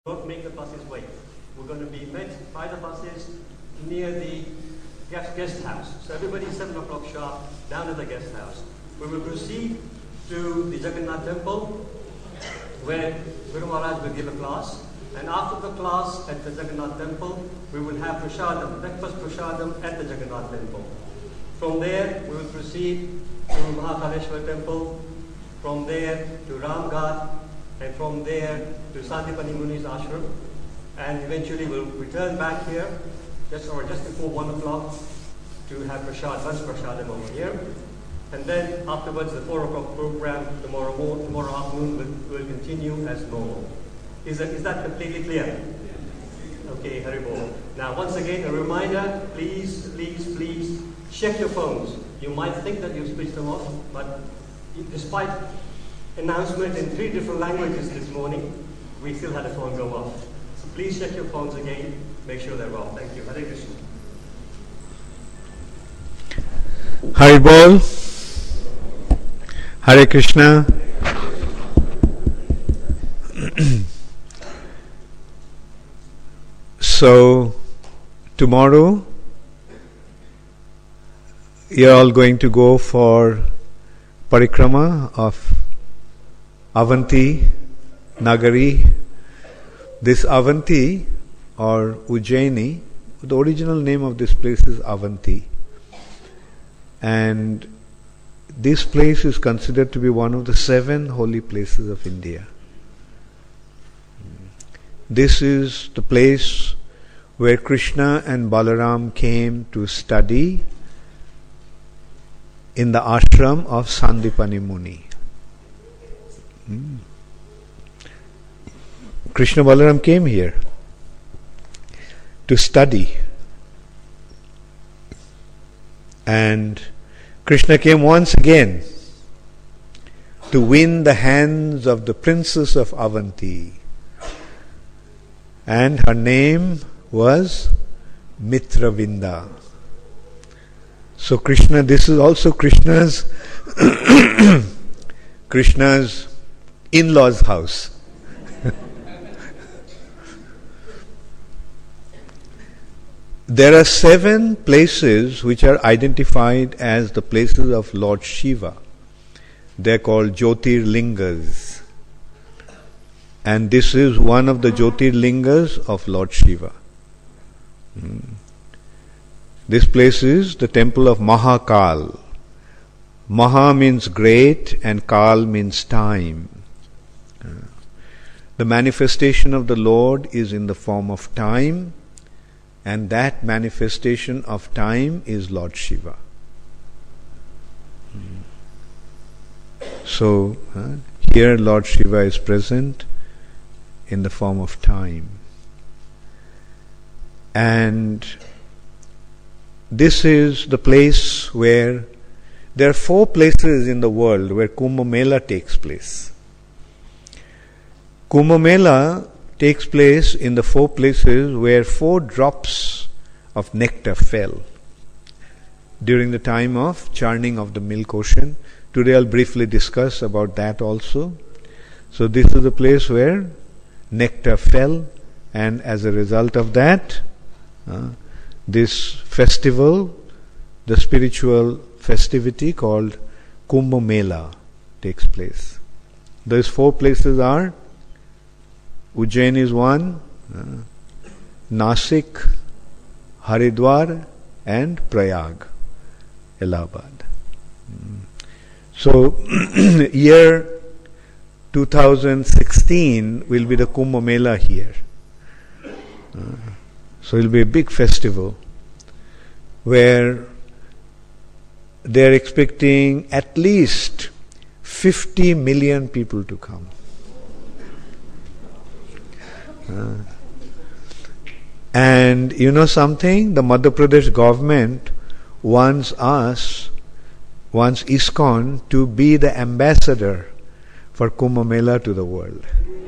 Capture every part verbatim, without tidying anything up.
Don't make the buses wait. We're going to be met by the buses near the guest, guest house. So everybody seven o'clock sharp down at the guest house. We will proceed to the Jagannath temple where Guru Maharaj will give a class. And after the class at the Jagannath temple, we will have prasadam, breakfast prasadam at the Jagannath temple. From there, we will proceed to Mahakaleshwar temple. From there to Ramghat. And from there to Sandipani Muni's ashram, and eventually we'll return back here just or just before one o'clock to have prasad, lunch prasadam over here, and then afterwards the four o'clock program tomorrow morning, tomorrow afternoon will, will continue as normal. Is that is that completely clear? Okay, Hari Bol. Now once again a reminder: please, please, please check your phones. You might think that you've switched them off, but despite announcement in three different languages this morning, we still had a phone go off. So please check your phones again, make sure they're off. Thank you. Hare Krishna. Hari Bol. Hare Krishna. So, tomorrow, you're all going to go for parikrama of Avanti, Nagari. This Avanti or Ujjaini, the original name of this place is Avanti. And this place is considered to be one of the seven holy places of India. This is the place where Krishna and Balaram came to study in the ashram of Sandipani Muni. Hmm. Krishna Balaram came here to study, and Krishna came once again to win the hands of the princess of Avanti, and her name was Mitravinda. So Krishna, this is also Krishna's Krishna's in-laws' house. There are seven places which are identified as the places of Lord Shiva. They are called Jyotirlingas. And this is one of the Jyotirlingas of Lord Shiva. Hmm. This place is the temple of Mahakal. Maha means great and Kal means time. The manifestation of the Lord is in the form of time, and that manifestation of time is Lord Shiva. So, uh, here Lord Shiva is present in the form of time. And this is the place where there are four places in the world where Kumbh Mela takes place. Kumbh Mela takes place in the four places where four drops of nectar fell during the time of churning of the milk ocean. Today I'll briefly discuss about that also. So this is the place where nectar fell, and as a result of that, uh, this festival, the spiritual festivity called Kumbh Mela takes place. Those four places are Ujjain is one, uh, Nasik, Haridwar, and Prayag, Allahabad. Mm. So, year two thousand sixteen will be the Kumbh Mela here. Uh, so it will be a big festival where they are expecting at least fifty million people to come. Uh, and you know something? The Madhya Pradesh government wants us, wants ISKCON to be the ambassador for Kumbh Mela to the world.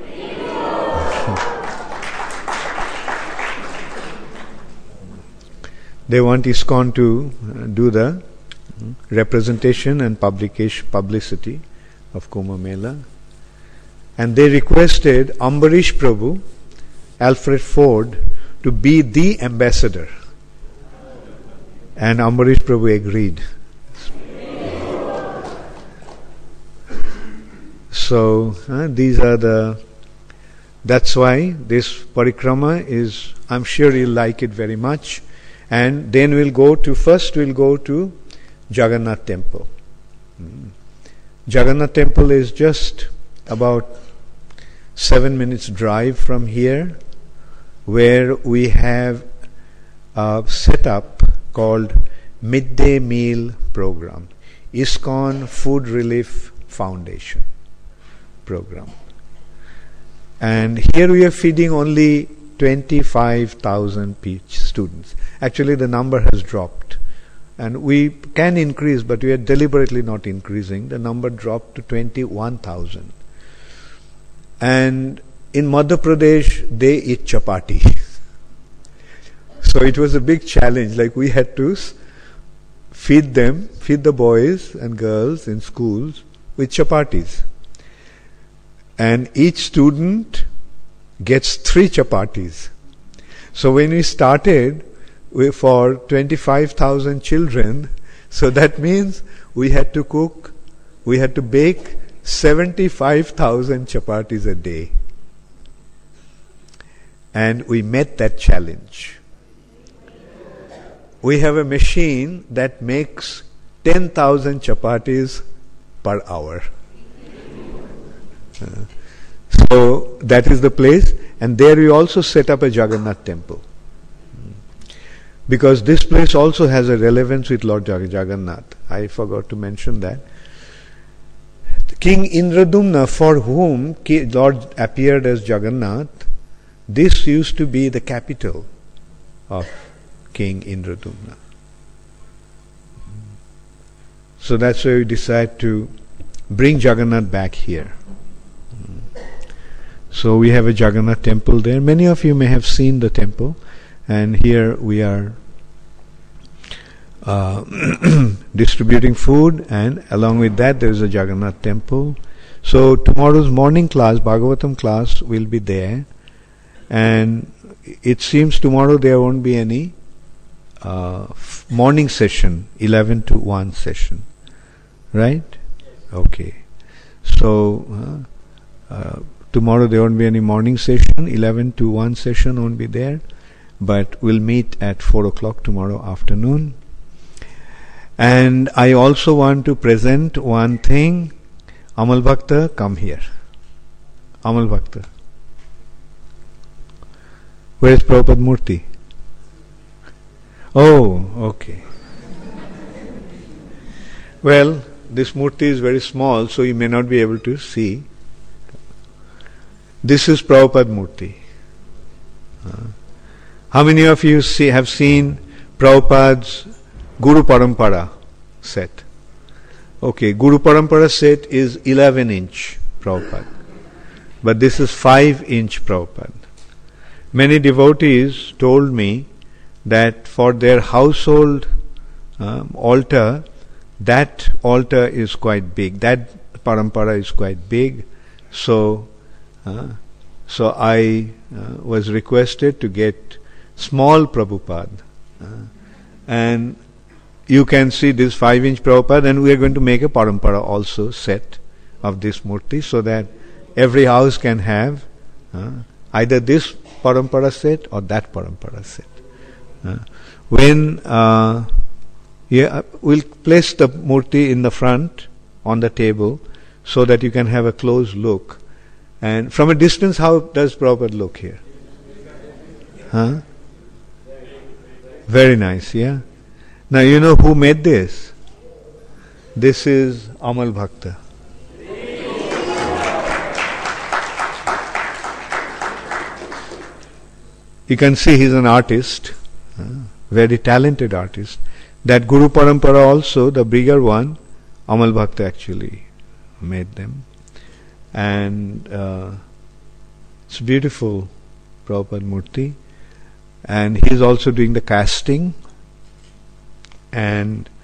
They want ISKCON to uh, do the uh, representation and publication, publicity of Kumbh Mela. And they requested Ambarish Prabhu Alfred Ford to be the ambassador. And Ambarish Prabhu agreed. So uh, these are the, that's why this parikrama is, I'm sure you'll like it very much. And then we'll go to, first we'll go to Jagannath Temple. Mm. Jagannath Temple is just about seven minutes drive from here, where we have a setup called Midday Meal Program, ISKCON Food Relief Foundation program. And here we are feeding only twenty-five thousand students. Actually, the number has dropped. And we can increase, but we are deliberately not increasing. The number dropped to twenty-one thousand. And in Madhya Pradesh, they eat chapati. So it was a big challenge. Like we had to feed them, feed the boys and girls in schools with chapatis. And each student gets three chapatis. So when we started we, for twenty-five thousand children, so that means we had to cook, we had to bake seventy-five thousand chapatis a day. And we met that challenge. We have a machine that makes ten thousand chapatis per hour. Uh, so that is the place, and there we also set up a Jagannath temple. Because this place also has a relevance with Lord Jagannath. I forgot to mention that. King Indradumna, for whom Lord appeared as Jagannath, this used to be the capital of King Indradumna. So that's why we decided to bring Jagannath back here. So we have a Jagannath temple there. Many of you may have seen the temple, and here we are uh, distributing food, and along with that there is a Jagannath temple. So tomorrow's morning class, Bhagavatam class, will be there, and it seems tomorrow there won't be any uh, f- morning session, eleven to one session, right? Okay. So uh, uh, tomorrow there won't be any morning session, eleven to one session won't be there, but we'll meet at four o'clock tomorrow afternoon. And I also want to present one thing. Amal Bhakta, come here. Amal Bhakta. Where is Prabhupada Murti? Oh, okay. Well, this Murti is very small, so you may not be able to see. This is Prabhupada Murti. Uh, how many of you see, have seen Prabhupada's Guru Parampara set? Okay, Guru Parampara set is eleven inch Prabhupada. But this is five inch Prabhupada. Many devotees told me that for their household um, altar, that altar is quite big. That Parampara is quite big. So, uh, so I uh, was requested to get small Prabhupada. Uh, and you can see this five inch Prabhupada, and we are going to make a Parampara also set of this Murti, so that every house can have uh, either this Parampara set or that Parampara set. Uh, when uh, yeah, we'll place the Murti in the front on the table so that you can have a close look. And from a distance, how does Prabhupada look here? Huh? Very nice, yeah? Now you know who made this? This is Amal Bhakta. You can see he's an artist, uh, very talented artist. That Guru Parampara also, the bigger one, Amal Bhakta actually made them. And uh, it's beautiful, Prabhupada Murti. And he's also doing the casting. And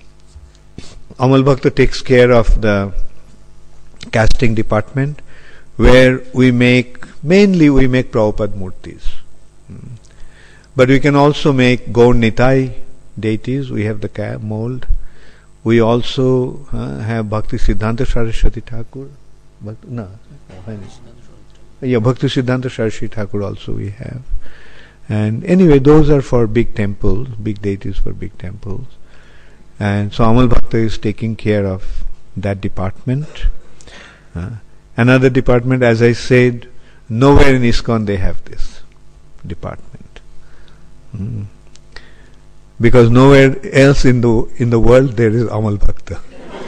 Amal Bhakta takes care of the casting department. where we make, mainly we make Prabhupada murtis. Hmm. But we can also make Gaur Nitai deities. We have the ca- mold. We also uh, have Bhakti Siddhanta Saraswati Thakur. But, no, yeah, Bhakti Siddhanta Saraswati Thakur also we have. And anyway, those are for big temples, big deities for big temples. And so Amal Bhakta is taking care of that department. Uh, another department, as I said, nowhere in ISKCON they have this department. Mm. Because nowhere else in the in the world there is Amal Bhakta.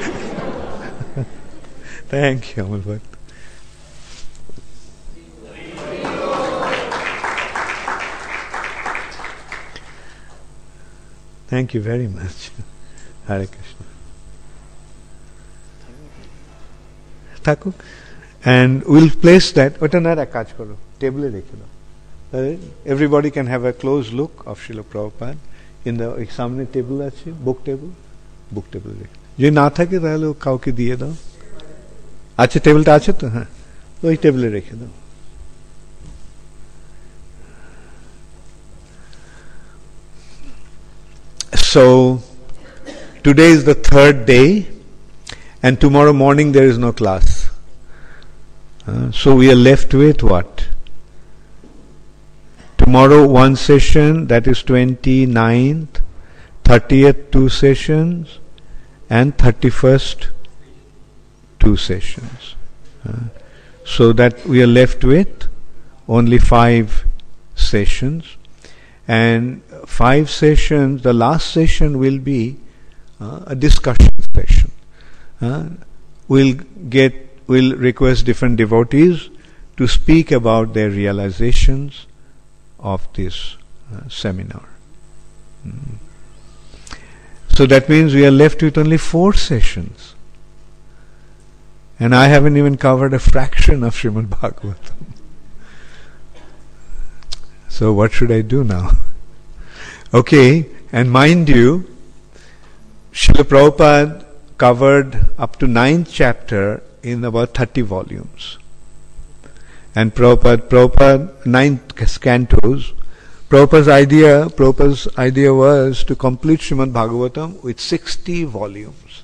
Thank you, Amal Bhakta. Thank you very much. Hare Krishna. Thakur. And we'll place that. Ota na rakaj karo. Table e rekhe do. Everybody can have a close look of Srila Prabhupada. In the samne table ache, book table. Book table rekhe. Je na thake tahole kauke diye dao. Ache table ta ache to? Ha. Oi table e rekhe do. So, today is the third day, and tomorrow morning there is no class. Uh, so we are left with what? Tomorrow one session, that is twenty-ninth, thirtieth two sessions, and thirty-first two sessions. Uh, so that we are left with only five sessions. And five sessions, the last session will be uh, a discussion session. Uh, we'll get, we'll request different devotees to speak about their realizations of this uh, seminar. Mm. So that means we are left with only four sessions. And I haven't even covered a fraction of Srimad Bhagavatam. So what should I do now? Okay, and mind you, Srila Prabhupada covered up to ninth chapter in about thirty volumes. And Prabhupada, Prabhupada, ninth cantos, Prabhupada's idea, Prabhupada's idea was to complete Srimad Bhagavatam with sixty volumes.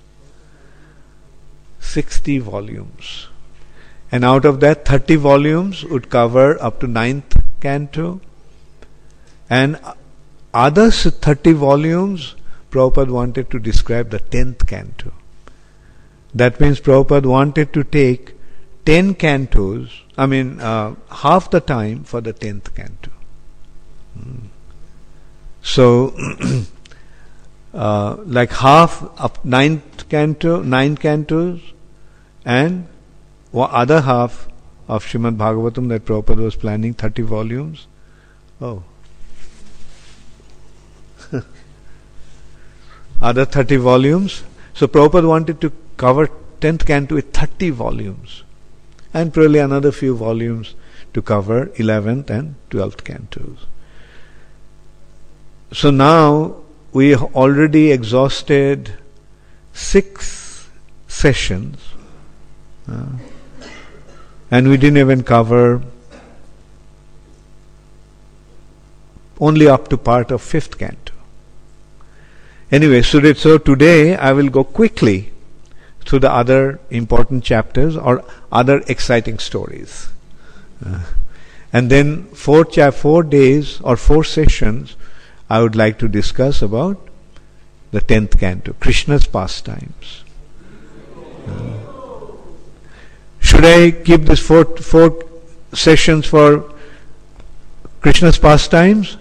sixty volumes. And out of that, thirty volumes would cover up to ninth canto. And other thirty volumes, Prabhupada wanted to describe the tenth canto. That means Prabhupada wanted to take ten cantos, I mean, uh, half the time for the tenth canto. Mm. So, uh, like half of ninth canto, nine cantos, and other half of Srimad Bhagavatam that Prabhupada was planning, thirty volumes. Oh. Other thirty volumes. So Prabhupada wanted to cover tenth canto with thirty volumes. And probably another few volumes to cover eleventh and twelfth cantos. So now we have already exhausted six sessions. Uh, and we didn't even cover only up to part of fifth canto. Anyway, so, that, so today I will go quickly through the other important chapters or other exciting stories. Uh, and then four, cha- four days or four sessions I would like to discuss about the tenth canto, Krishna's pastimes. Uh, should I keep this four, four sessions for Krishna's pastimes?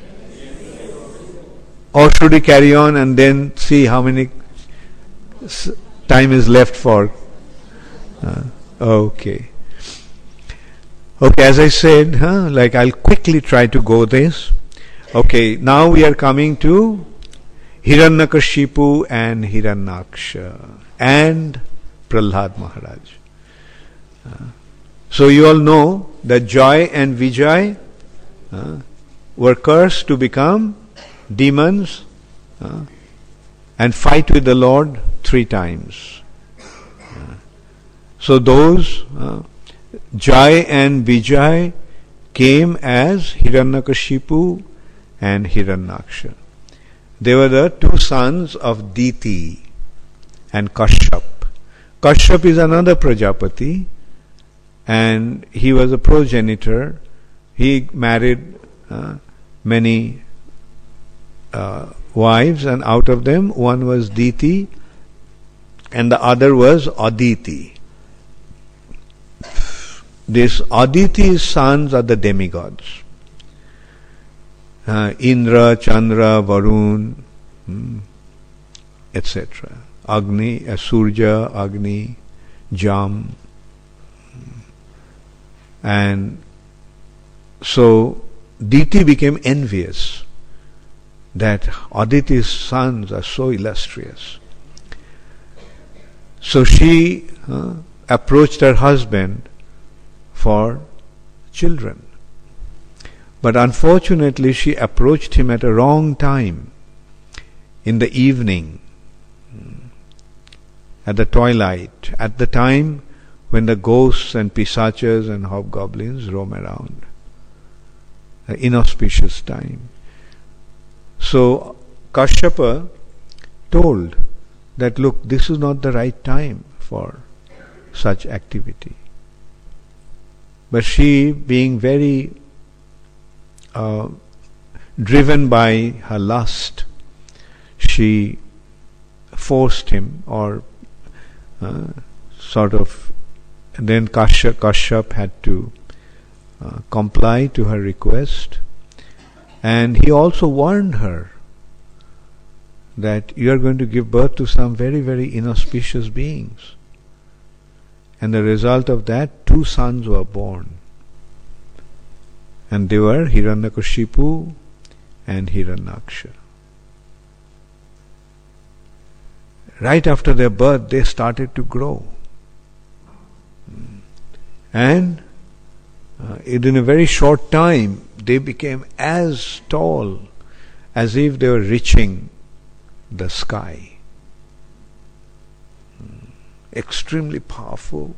Or should we carry on and then see how many s- time is left for? Uh, okay. Okay, as I said, huh, like I'll quickly try to go this. Okay, now we are coming to Hiranyakashipu and Hiranyaksha and Prahlad Maharaj. Uh, so you all know that Joy and Vijay uh, were cursed to become demons uh, and fight with the Lord three times. Uh, so those, uh, Jai and Vijay came as Hiranyakashipu and Hiranyaksha. They were the two sons of Diti and Kashyap. Kashyap is another Prajapati, and he was a progenitor. He married uh, many uh, wives, and out of them one was Diti and the other was Aditi. These Aditi's sons are the demigods. Uh, Indra, Chandra, Varun, hmm, et cetera. Agni, uh, Surya, Agni, Jam. And so Diti became envious that Aditi's sons are so illustrious. So she uh, approached her husband for children. But unfortunately she approached him at a wrong time, in the evening, at the twilight, at the time when the ghosts and pisachas and hobgoblins roam around. An inauspicious time. So Kashyapa told that, look, this is not the right time for such activity. But she, being very uh, driven by her lust, she forced him, or uh, sort of, and then Kashyap, Kashyap had to uh, comply to her request. And he also warned her that you are going to give birth to some very, very inauspicious beings. And the result of that, two sons were born. And they were Hiranyakashipu and Hiranyaksha. Right after their birth, they started to grow. And uh, in a very short time, they became as tall as if they were reaching the sky. Extremely powerful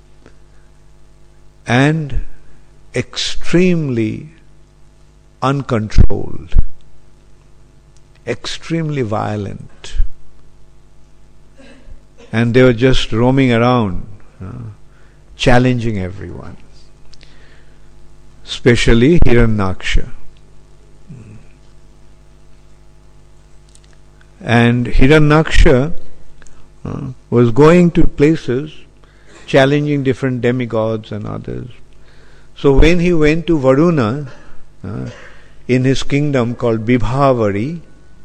and extremely uncontrolled, extremely violent. And they were just roaming around, uh, challenging everyone, especially Hiranyaksha. And Hiranyaksha uh, was going to places, challenging different demigods and others. So when he went to Varuna, uh, in his kingdom called Bibhavari,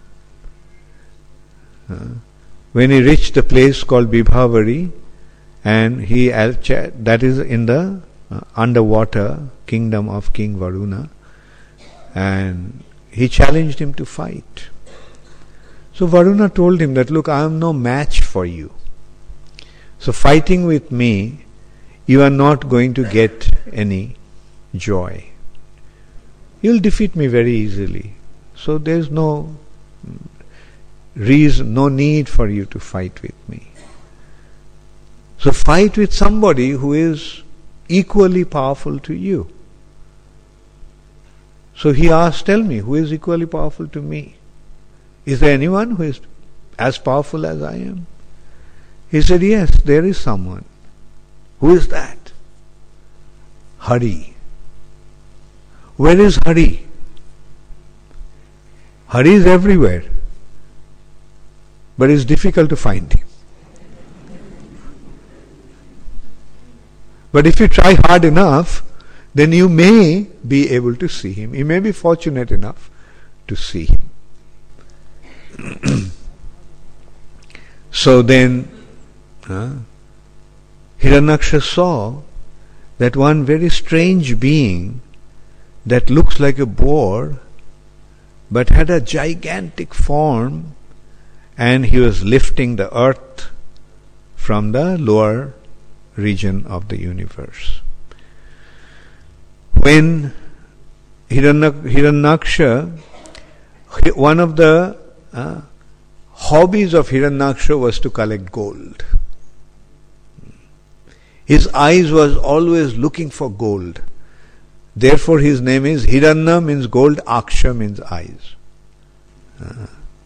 uh, when he reached the place called Bibhavari, and he, that is in the uh, underwater kingdom of King Varuna, and he challenged him to fight. So Varuna told him that, look, I am no match for you. So fighting with me, you are not going to get any joy. You will defeat me very easily. So there is no reason, no need for you to fight with me. So fight with somebody who is equally powerful to you. So he asked, tell me, who is equally powerful to me? Is there anyone who is as powerful as I am? He said, yes, there is someone. Who is that? Hari. Where is Hari? Hari is everywhere, but it's difficult to find him. But if you try hard enough, then you may be able to see him. You may be fortunate enough to see him. So then uh, Hiranyaksha saw that one very strange being that looks like a boar but had a gigantic form, and he was lifting the earth from the lower region of the universe. When Hiranyaksha, one of the uh, hobbies of Hiranyaksha was to collect gold. His eyes was always looking for gold. Therefore his name is Hiranya, means gold, Aksha means eyes. Uh,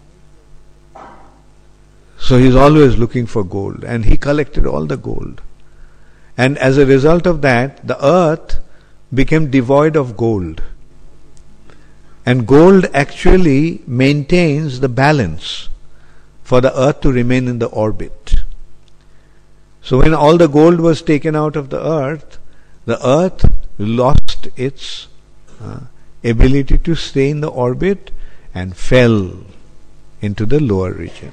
so he's always looking for gold, and he collected all the gold. And as a result of that, the earth became devoid of gold. And gold actually maintains the balance for the earth to remain in the orbit. So when all the gold was taken out of the earth, the earth lost its uh, ability to stay in the orbit and fell into the lower region.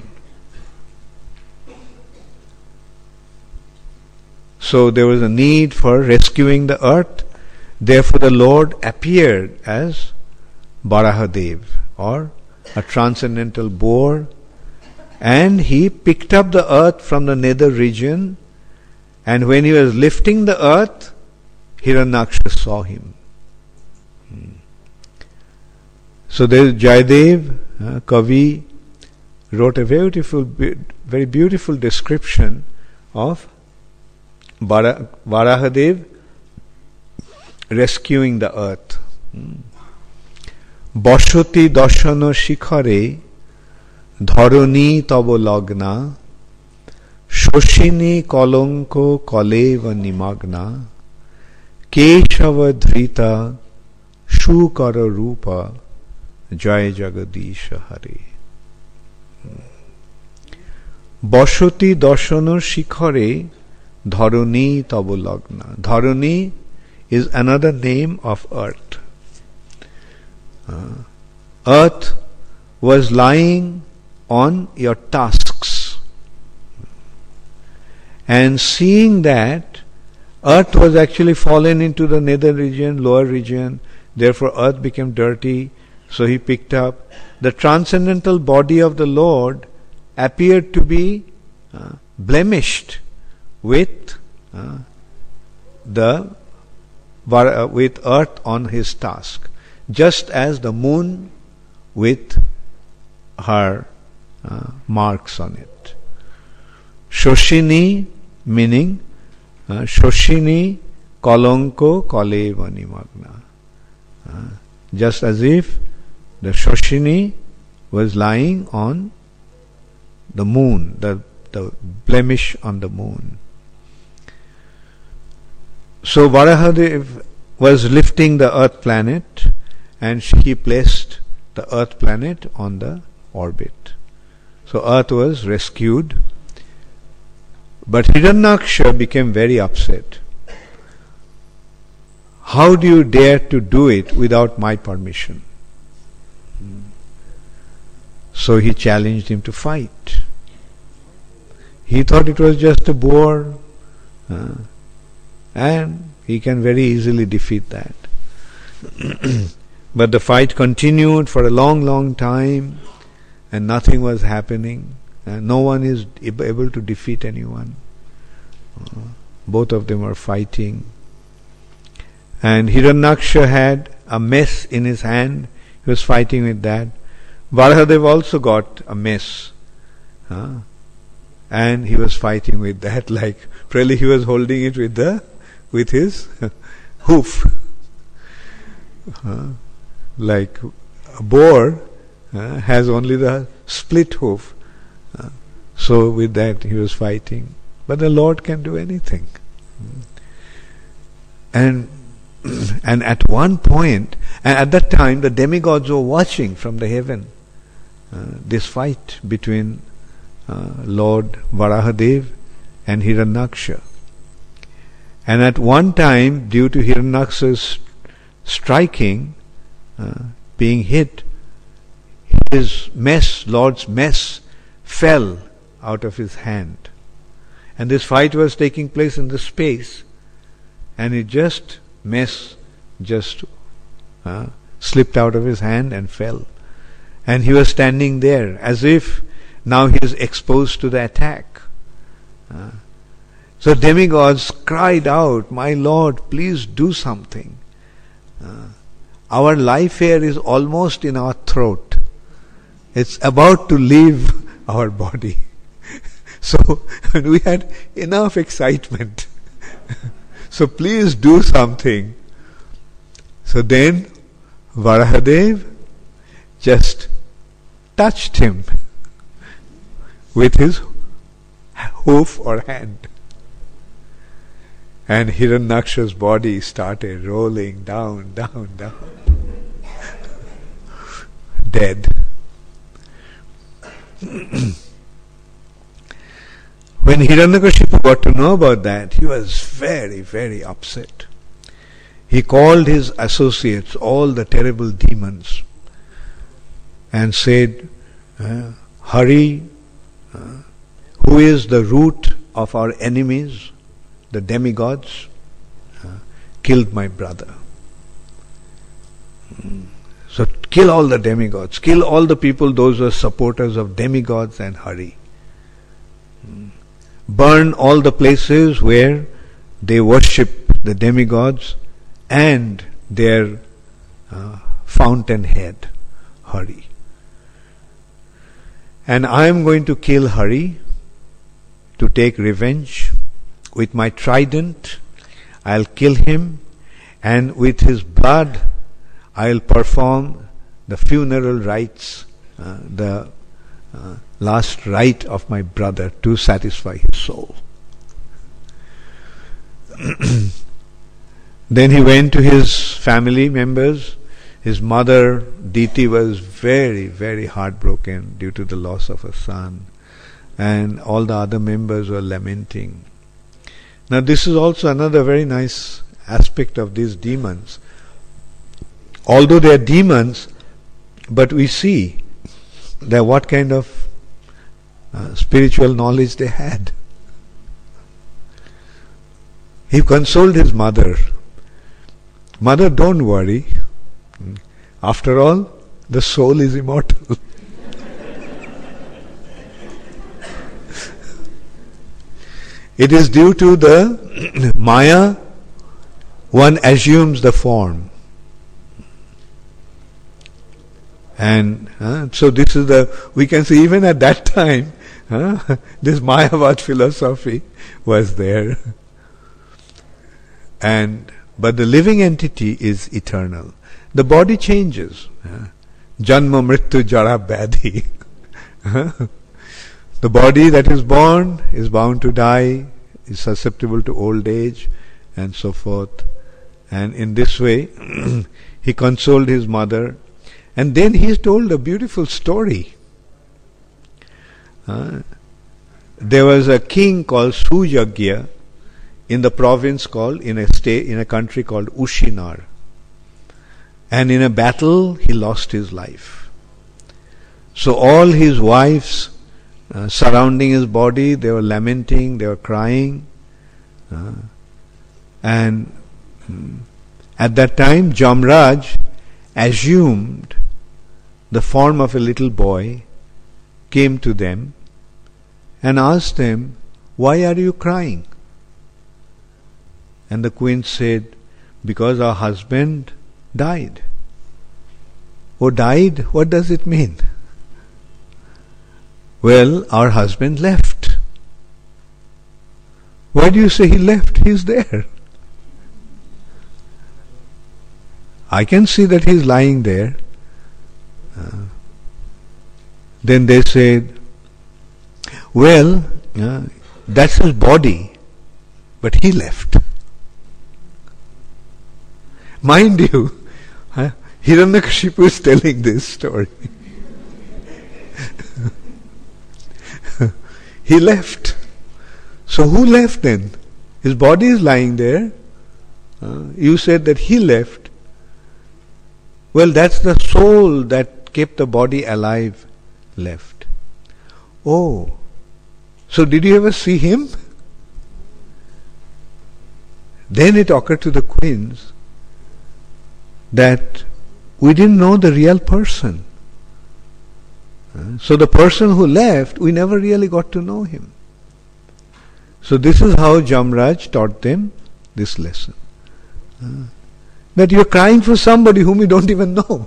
So there was a need for rescuing the earth. Therefore the Lord appeared as Varahadev, or a transcendental boar, and he picked up the earth from the nether region, and when he was lifting the earth, Hiranyaksha saw him. Hmm. So there is Jayadev, uh, Kavi, wrote a beautiful, very beautiful description of Vara, Varahadev rescuing the earth. Hmm. বসতি দশন শিখরে ধরণী তব লগ্না শোষিনী কলঙ্ক কলেব নিমগ্না কেশব ধৃতা সুকর রূপ জয় জগদীশ হরে। বসতি দশন শিখরে ধরণী তব লগ্না. Dharani is another name of earth. Uh, earth was lying on your tusks, and seeing that earth was actually fallen into the nether region, lower region, therefore earth became dirty, so he picked up. The transcendental body of the Lord appeared to be uh, blemished with uh, the uh, with earth on his tusk, just as the moon with her uh, marks on it. Shoshini meaning uh, Shoshini Kolonko Koleva Nimagna. Uh, just as if the Shoshini was lying on the moon, the, the blemish on the moon. So Varahadev was lifting the earth planet, and he placed the earth planet on the orbit. So earth was rescued. But Hiranyaksha became very upset. How do you dare to do it without my permission? So he challenged him to fight. He thought it was just a boar, uh, and he can very easily defeat that. But the fight continued for a long, long time, and nothing was happening, and no one is able to defeat anyone. Uh, both of them are fighting. And Hiranyaksha had a mess in his hand. He was fighting with that. Varahadev also got a mess. Uh, and he was fighting with that, like probably he was holding it with the with his hoof. Uh, like a boar uh, has only the split hoof. Uh, so with that he was fighting. But the Lord can do anything. And and at one point, and at that time the demigods were watching from the heaven uh, this fight between uh, Lord Varahadev and Hiranyaksha. And at one time, due to Hiranyaksha's striking, uh, being hit, his mess, Lord's mess, fell out of his hand. And this fight was taking place in the space, and it just, mess just uh, slipped out of his hand and fell. And he was standing there as if now he is exposed to the attack. Uh, so demigods cried out, "My Lord, please do something. Uh, our life air is almost in our throat. It's about to leave our body." So we had enough excitement So please do something. So then Varahadev just touched him with his hoof or hand. And Hiranyaksha's body started rolling down, down, down. Dead. When Hiranyakashipu got to know about that, he was very, very upset. He called his associates, all the terrible demons, and said, uh, Hari, uh, who is the root of our enemies, the demigods, uh, killed my brother. Mm. So kill all the demigods, kill all the people, those who are supporters of demigods and Hari. Mm. Burn all the places where they worship the demigods and their uh, fountainhead, Hari. And I am going to kill Hari to take revenge. With my trident, I'll kill him, and with his blood, I'll perform the funeral rites, uh, the uh, last rite of my brother to satisfy his soul. Then he went to his family members. His mother, Diti, was very, very heartbroken due to the loss of her son, and all the other members were lamenting. Now this is also another very nice aspect of these demons. Although they are demons, but we see that what kind of uh, spiritual knowledge they had. He consoled his mother. Mother, don't worry. After all, the soul is immortal. It is due to the Maya, one assumes the form. And uh, so this is the, we can see even at that time, uh, this Mayavad philosophy was there. And but the living entity is eternal. The body changes. Uh, Janma mrityu jara vyadhi. The body that is born is bound to die, is susceptible to old age, and so forth. And in this way, he consoled his mother. And then he told a beautiful story. Uh, there was a king called Suyagya in the province called, in a state, in a country called Ushinar. And in a battle, he lost his life. So all his wives uh, surrounding his body, they were lamenting, they were crying. Uh, and um, at that time, Jamraj assumed the form of a little boy, came to them and asked them, why are you crying? And the queen said, because our husband died. Oh, died? What does it mean? Well, our husband left. Why do you say he left? He's there. I can see that he's lying there. Uh, then they said, well, uh, that's his body, but he left. Mind you, uh, Hiranyakashipu is telling this story. He left. So who left then? His body is lying there. Uh, you said that he left. Well, that's the soul that kept the body alive left. Oh, so did you ever see him? Then it occurred to the queens that we didn't know the real person. Uh, so the person who left, we never really got to know him. So this is how Jamraj taught them this lesson. Uh, that you're crying for somebody whom you don't even know.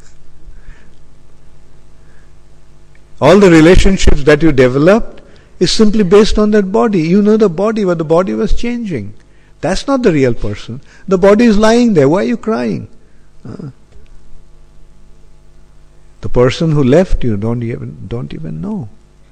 All the relationships that you developed is simply based on that body. You know the body, but the body was changing. That's not the real person. The body is lying there. Why are you crying? Uh, the person who left you don't even don't even know.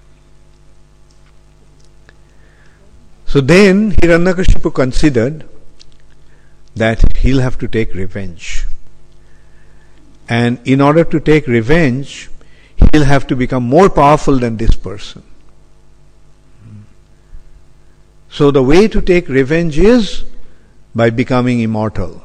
So then Hiranyakashipu considered that he'll have to take revenge. And in order to take revenge, he'll have to become more powerful than this person. So the way to take revenge is by becoming immortal.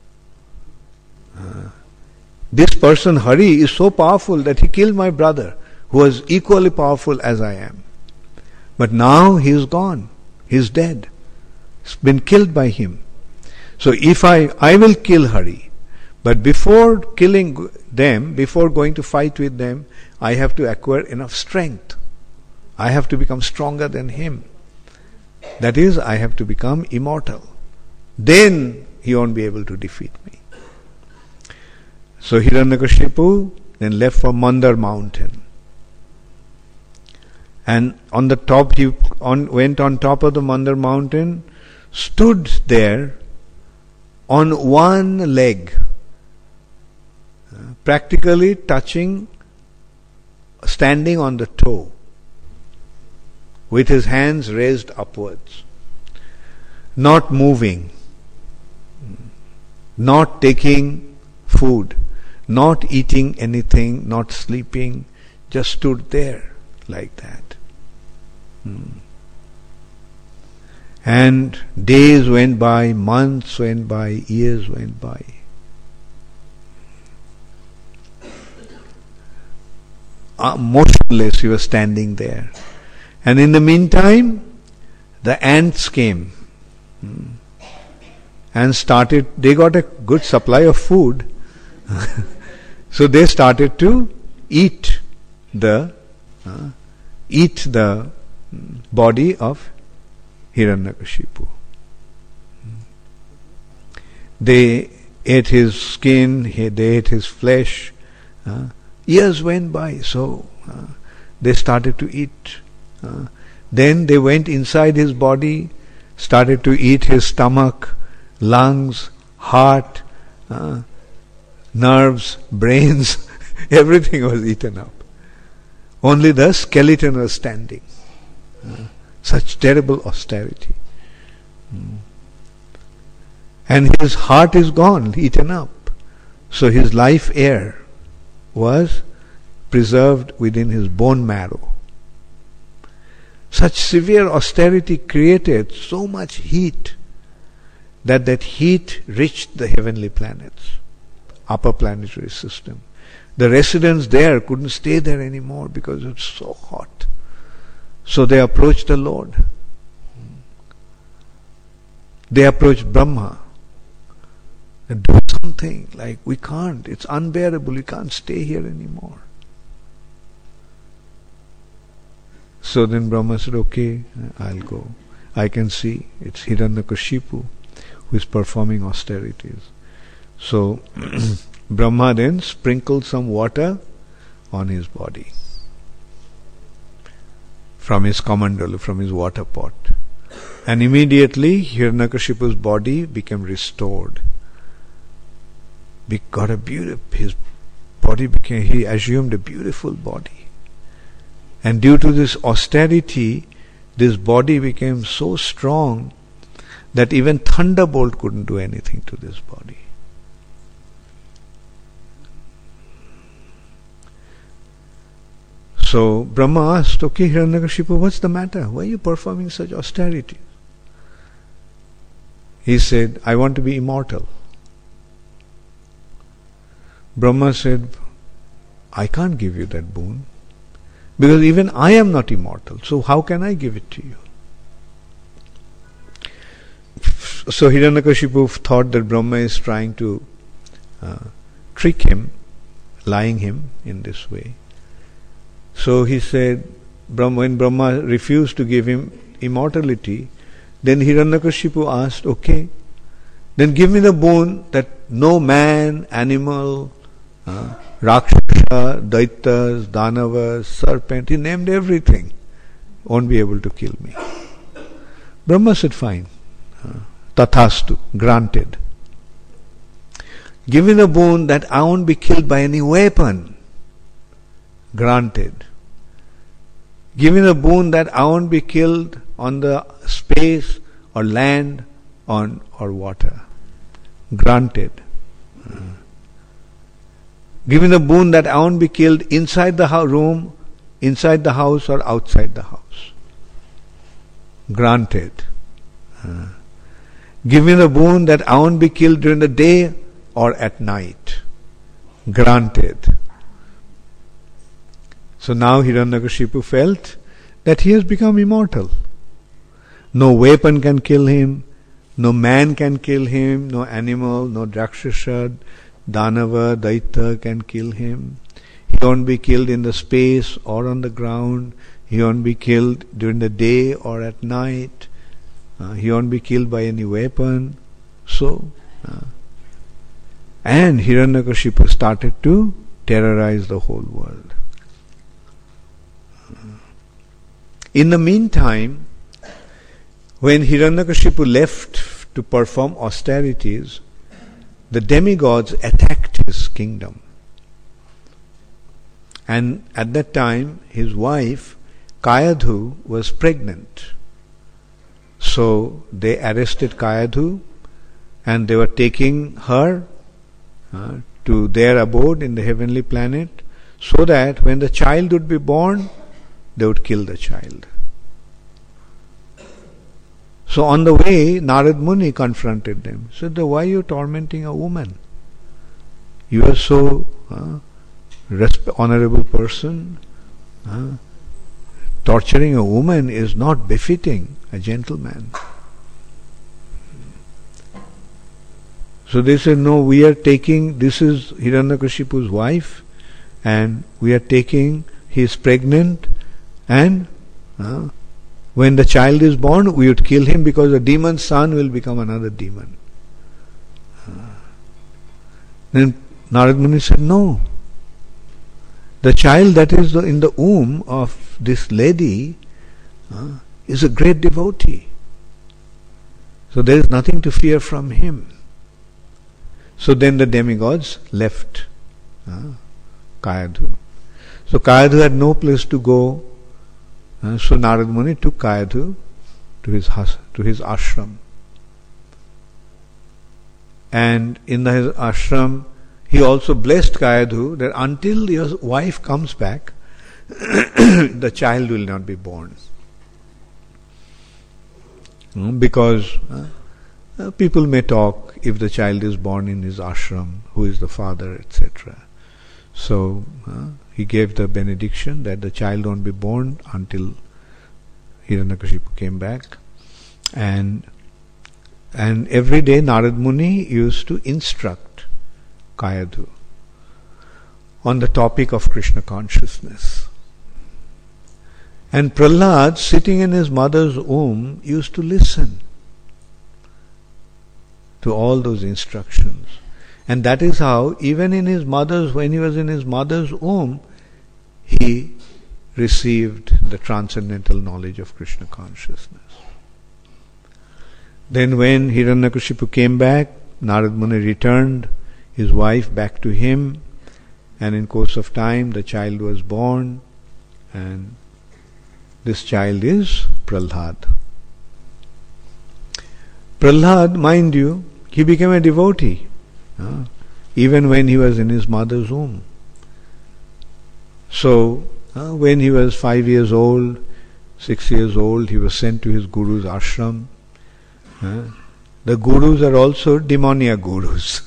Uh, this person, Hari, is so powerful that he killed my brother, who was equally powerful as I am. But now he is gone. He is dead. It's been killed by him. So if I, I will kill Hari, but before killing them, before going to fight with them, I have to acquire enough strength. I have to become stronger than him. That is, I have to become immortal. Then he won't be able to defeat me. So Hiranyakashipu then left for Mandar mountain. And on the top, he on, went on top of the Mandar mountain, stood there on one leg, uh, practically touching, standing on the toe, with his hands raised upwards, not moving, not taking food, not eating anything, not sleeping, just stood there like that. Hmm. And days went by, months went by, years went by. Uh, motionless, he was standing there. And in the meantime, the ants came hmm, and started, they got a good supply of food. So they started to eat the uh, eat the body of Hiranyakashipu. They ate his skin, they ate his flesh. Uh, years went by, so uh, they started to eat. Uh, then they went inside his body, started to eat his stomach, lungs, heart, uh, nerves, brains, everything was eaten up. Only the skeleton was standing. Uh, such terrible austerity. Mm. And his heart is gone, eaten up. So his life air was preserved within his bone marrow. Such severe austerity created so much heat that that heat reached the heavenly planets, upper planetary system. The residents there couldn't stay there anymore because it was so hot. So they approached the Lord. They approached Brahma. And do something, like we can't, it's unbearable, we can't stay here anymore. So then Brahma said, okay, I'll go. I can see it's Hiranyakashipu who is performing austerities. So Brahma then sprinkled some water on his body from his kamandalu, from his water pot. And immediately Hiranyakashipu's body became restored. He got a beautiful, his body became, he assumed a beautiful body. And due to this austerity, this body became so strong that even thunderbolt couldn't do anything to this body. So Brahma asked, okay, Hiranyakashipu, what's the matter? Why are you performing such austerity? He said, I want to be immortal. Brahma said, I can't give you that boon, because even I am not immortal, so how can I give it to you? So Hiranyakashipu thought that Brahma is trying to uh, trick him, lying him in this way. So he said, Brahma, when Brahma refused to give him immortality, then Hiranyakashipu asked, okay, then give me the boon that no man, animal, uh, Rakshasa, Daitas, Danavas, serpent, he named everything, won't be able to kill me. Brahma said, fine, uh, Tathastu, granted. Give me the boon that I won't be killed by any weapon. Granted. Give me the boon that I won't be killed on the space or land on or water. Granted. Give me the boon that I won't be killed inside the room, inside the house or outside the house. Granted. Uh, give me the boon that I won't be killed during the day or at night. Granted. So now Hiranyakashipu felt that he has become immortal. No weapon can kill him, no man can kill him, no animal, no Drakshasa, Danava, Daita can kill him. He won't be killed in the space or on the ground. He won't be killed during the day or at night. Uh, he won't be killed by any weapon. So, uh, and Hiranyakashipu started to terrorize the whole world. In the meantime, when Hiranyakashipu left to perform austerities, the demigods attacked his kingdom. And at that time, his wife, Kayadhu, was pregnant. So they arrested Kayadhu and they were taking her uh, to their abode in the heavenly planet so that when the child would be born, they would kill the child. So on the way, Narad Muni confronted them. Said, why are you tormenting a woman? You are so uh, resp- honorable person. Uh, torturing a woman is not befitting a gentleman. So they said, no, we are taking, this is Hiranyakashipu's wife, and we are taking, he is pregnant, and uh, when the child is born, we would kill him because the demon's son will become another demon. Uh, then Narad Muni said, no. The child that is in the womb of this lady uh, is a great devotee. So there is nothing to fear from him. So then the demigods left uh, Kayadhu. So Kayadhu had no place to go. Uh, so Narad Muni took Kayadhu to his to his ashram. And in the, his ashram, he also blessed Kayadhu that until your wife comes back, the child will not be born. Mm, because uh, uh, people may talk if the child is born in his ashram, who is the father, et cetera. So uh, he gave the benediction that the child won't be born until Hiranyakashipu came back. And and every day Narad Muni used to instruct Kayadhu on the topic of Krishna consciousness. And Prahlad, sitting in his mother's womb, used to listen to all those instructions. And that is how, even in his mother's, when he was in his mother's womb, he received the transcendental knowledge of Krishna consciousness. Then when Hiranyakashipu came back, Narad Muni returned his wife back to him, and in course of time the child was born, and this child is Prahlad. Prahlad, mind you, he became a devotee, uh, even when he was in his mother's womb. So, uh, when he was five years old, six years old, he was sent to his guru's ashram. Uh, the gurus are also demoniac gurus.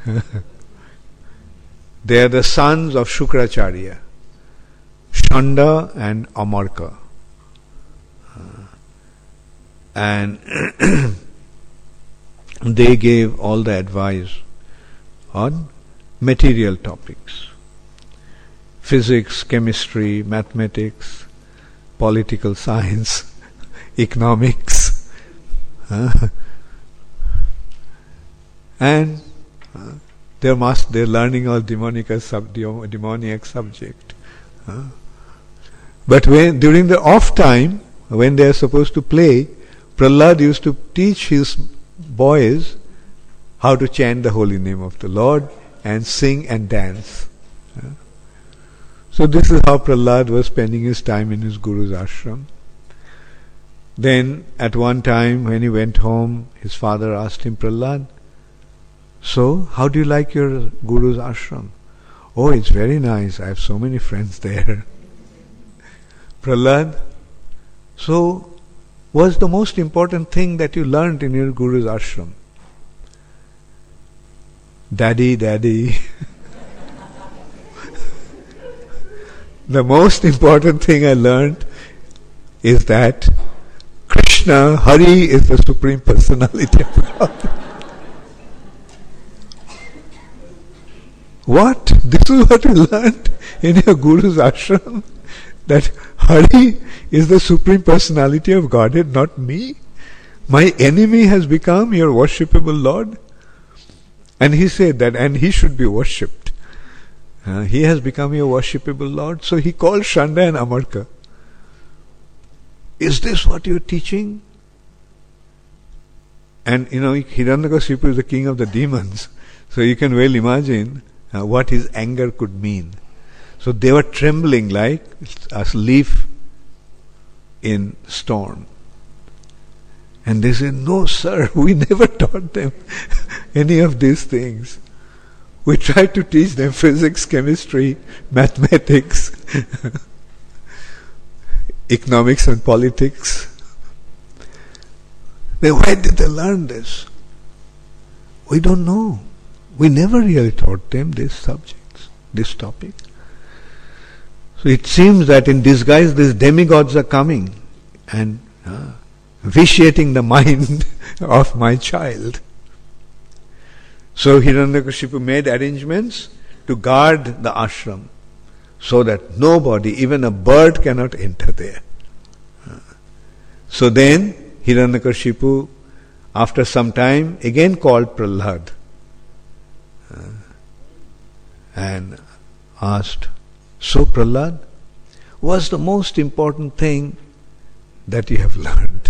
They are the sons of Shukracharya, Shanda and Amarka. Uh, and they gave all the advice on material topics. Physics, chemistry, mathematics, political science, economics. Uh, and uh, they're, must, they're learning all demonic, sub, demoniac subject. Uh, but when during the off time, when they are supposed to play, Prahlad used to teach his boys how to chant the holy name of the Lord and sing and dance. Uh, so this is how Prahlad was spending his time in his Guru's ashram. Then at one time when he went home, his father asked him, Prahlad, so how do you like your Guru's ashram? Oh, it's very nice. I have so many friends there. Prahlad, so what's the most important thing that you learned in your Guru's ashram? Daddy, daddy. The most important thing I learned is that Krishna, Hari, is the Supreme Personality of God. What? This is what you learned in your Guru's ashram? That Hari is the Supreme Personality of Godhead, not me? My enemy has become your worshipable Lord? And he said that, and he should be worshipped. Uh, he has become your worshipable Lord. So he called Shanda and Amarka. Is this what you're teaching? And you know, Hiranyakashipu is the king of the demons. So you can well imagine uh, what his anger could mean. So they were trembling like a leaf in storm. And they said, no sir, we never taught them any of these things. We tried to teach them physics, chemistry, mathematics, economics and politics. Then why did they learn this? We don't know. We never really taught them these subjects, this topic. So it seems that in disguise these demigods are coming and uh, vitiating the mind of my child. So Hiranyakashipu made arrangements to guard the ashram so that nobody, even a bird, cannot enter there. So then Hiranyakashipu, after some time, again called Prahlad uh, and asked, so Prahlad, what's the most important thing that you have learned?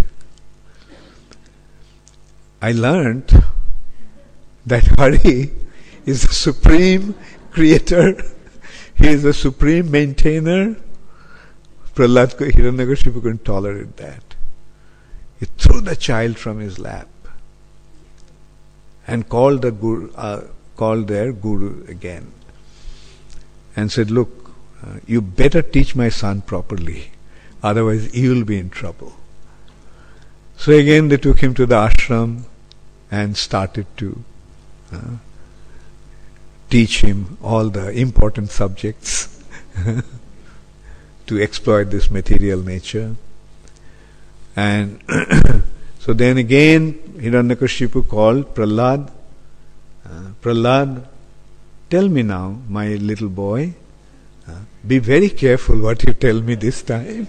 I learned that Hari is the supreme creator, he is the supreme maintainer. Prahlad, Hiranyakashipu couldn't tolerate that. He threw the child from his lap and called the guru, uh, called their guru again and said, look, uh, you better teach my son properly, otherwise he will be in trouble. So again they took him to the ashram and started to uh, teach him all the important subjects to exploit this material nature. And so then again Hiranyakashipu called Prahlad. Uh, Prahlad, tell me now, my little boy, uh, be very careful what you tell me this time.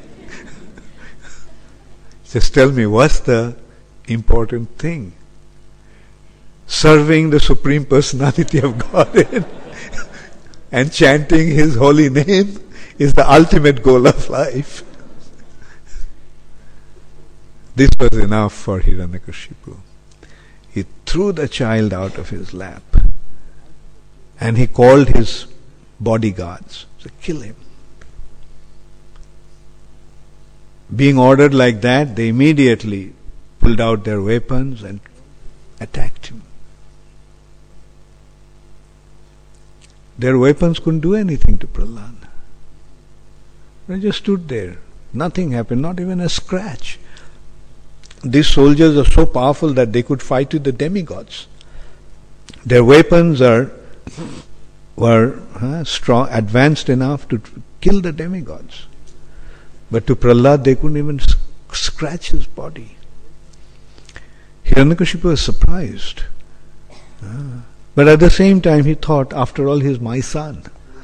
Just tell me what's the important thing. Serving the Supreme Personality of Godhead and chanting His holy name is the ultimate goal of life. This was enough for Hiranyakashipu. He threw the child out of his lap and he called his bodyguards to kill him. Being ordered like that, they immediately pulled out their weapons and attacked him. Their weapons couldn't do anything to Prahlad. They just stood there. Nothing happened, not even a scratch. These soldiers are so powerful that they could fight with the demigods. Their weapons are were uh, strong, advanced enough to kill the demigods. But to Prahlad, they couldn't even sc- scratch his body. Hiranyakashipu was surprised. Uh, but at the same time, he thought, after all, he's my son.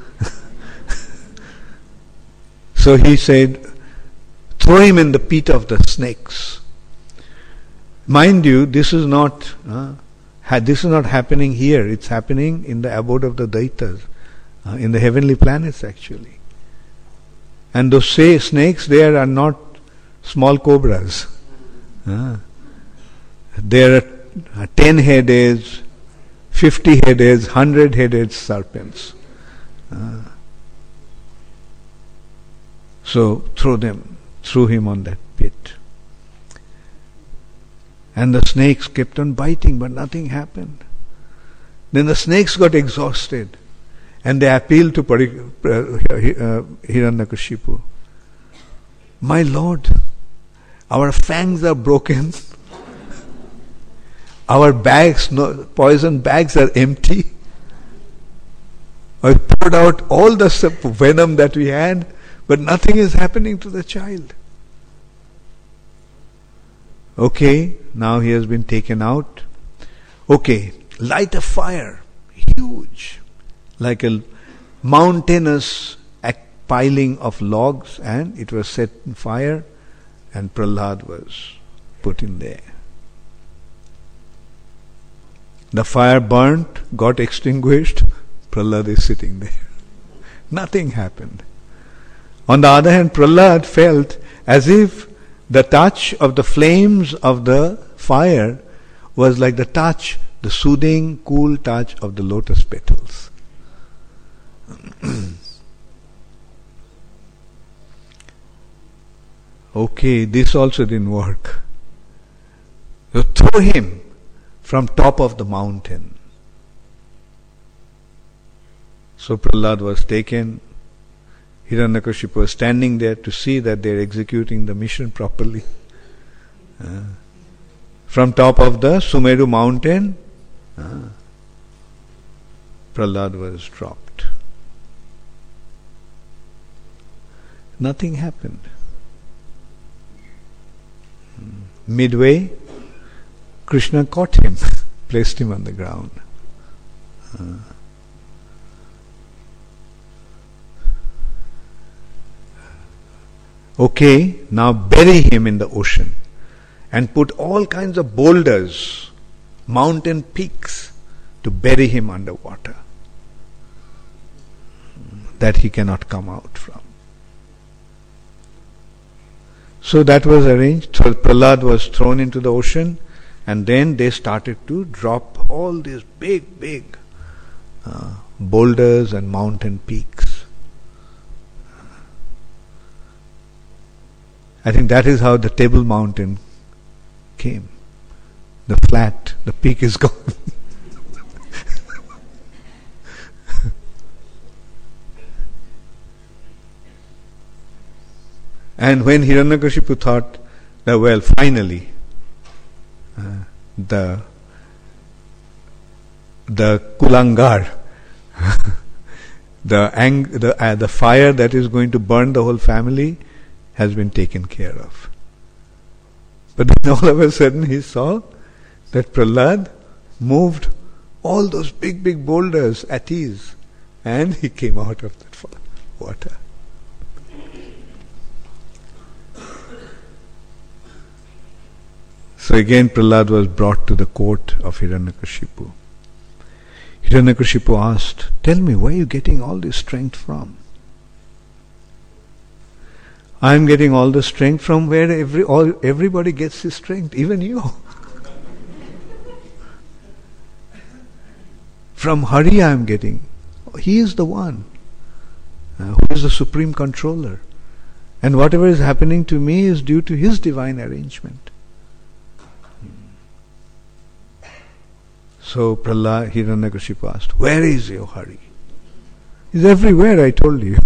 So he said, throw him in the pit of the snakes. Mind you, this is not uh, ha- this is not happening here. It's happening in the abode of the Daitas, uh, in the heavenly planets actually. And those say snakes there are not small cobras. Uh, they are uh, ten-headed, fifty-headed, hundred-headed serpents. Uh, so throw them, threw him on that pit. And the snakes kept on biting, but nothing happened. Then the snakes got exhausted, and they appealed to Pari- uh, uh, Hiranyakashipu. My Lord, our fangs are broken. Our bags, no, poison bags are empty. I poured out all the venom that we had, but nothing is happening to the child. Okay, now he has been taken out. Okay, light a fire, huge, like a mountainous piling of logs, and it was set on fire, and Prahlad was put in there. The fire burnt, got extinguished, Prahlad is sitting there. Nothing happened. On the other hand, Prahlad felt as if the touch of the flames of the fire was like the touch, the soothing, cool touch of the lotus petals. Okay, this also didn't work. So throw him from top of the mountain. So Prahlad was taken. Hiranyakashipu was standing there to see that they are executing the mission properly. Uh, from top of the Sumeru mountain, uh, Prahlad was dropped. Nothing happened. Midway, Krishna caught him, placed him on the ground. Uh, okay, now bury him in the ocean and put all kinds of boulders, mountain peaks, to bury him underwater, that he cannot come out from. So that was arranged. So Prahlad was thrown into the ocean, and then they started to drop all these big, big uh, boulders and mountain peaks. I think that is how the Table Mountain came. The flat, the peak is gone. And when Hiranyakashipu thought that, well, finally, uh, the the kulangar, the ang- the uh, the fire that is going to burn the whole family, has been taken care of. But then all of a sudden he saw that Prahlad moved all those big, big boulders at ease, and he came out of that water. So again Prahlad was brought to the court of Hiranyakashipu. Hiranyakashipu asked, "Tell me, where are you getting all this strength from?" I am getting all the strength from where every all everybody gets his strength, even you. From Hari I am getting. He is the one uh, who is the supreme controller. And whatever is happening to me is due to his divine arrangement. So Prahlad, Hiranyakashipu asked, "Where is your Hari?" He's everywhere, I told you.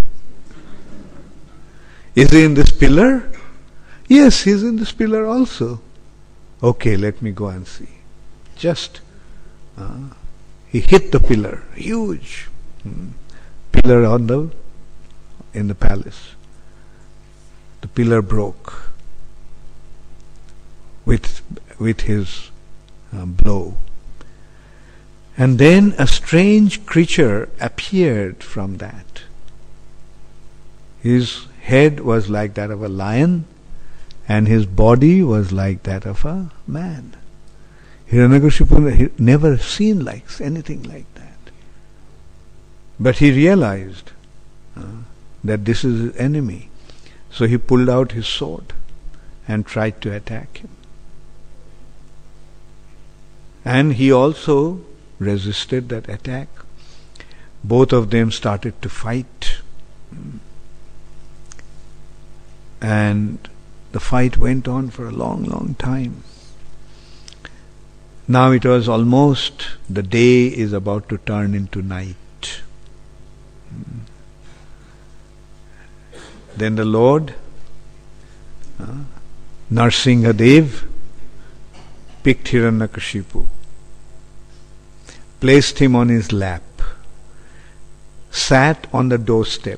Is he in this pillar? Yes, he's in this pillar also. Okay, let me go and see. Just, uh, he hit the pillar, huge hmm, pillar on the in the palace. The pillar broke with with his uh, blow. And then a strange creature appeared from that. His head was like that of a lion, and his body was like that of a man. Hiranyakashipu had never seen like anything like that. But he realized uh, that this is his enemy. So he pulled out his sword and tried to attack him. And he also resisted that attack. Both of them started to fight. And the fight went on for a long, long time. Now it was almost, the day is about to turn into night. Then the Lord, uh, Narsingadev, picked Hiranyakashipu, placed him on his lap, sat on the doorstep,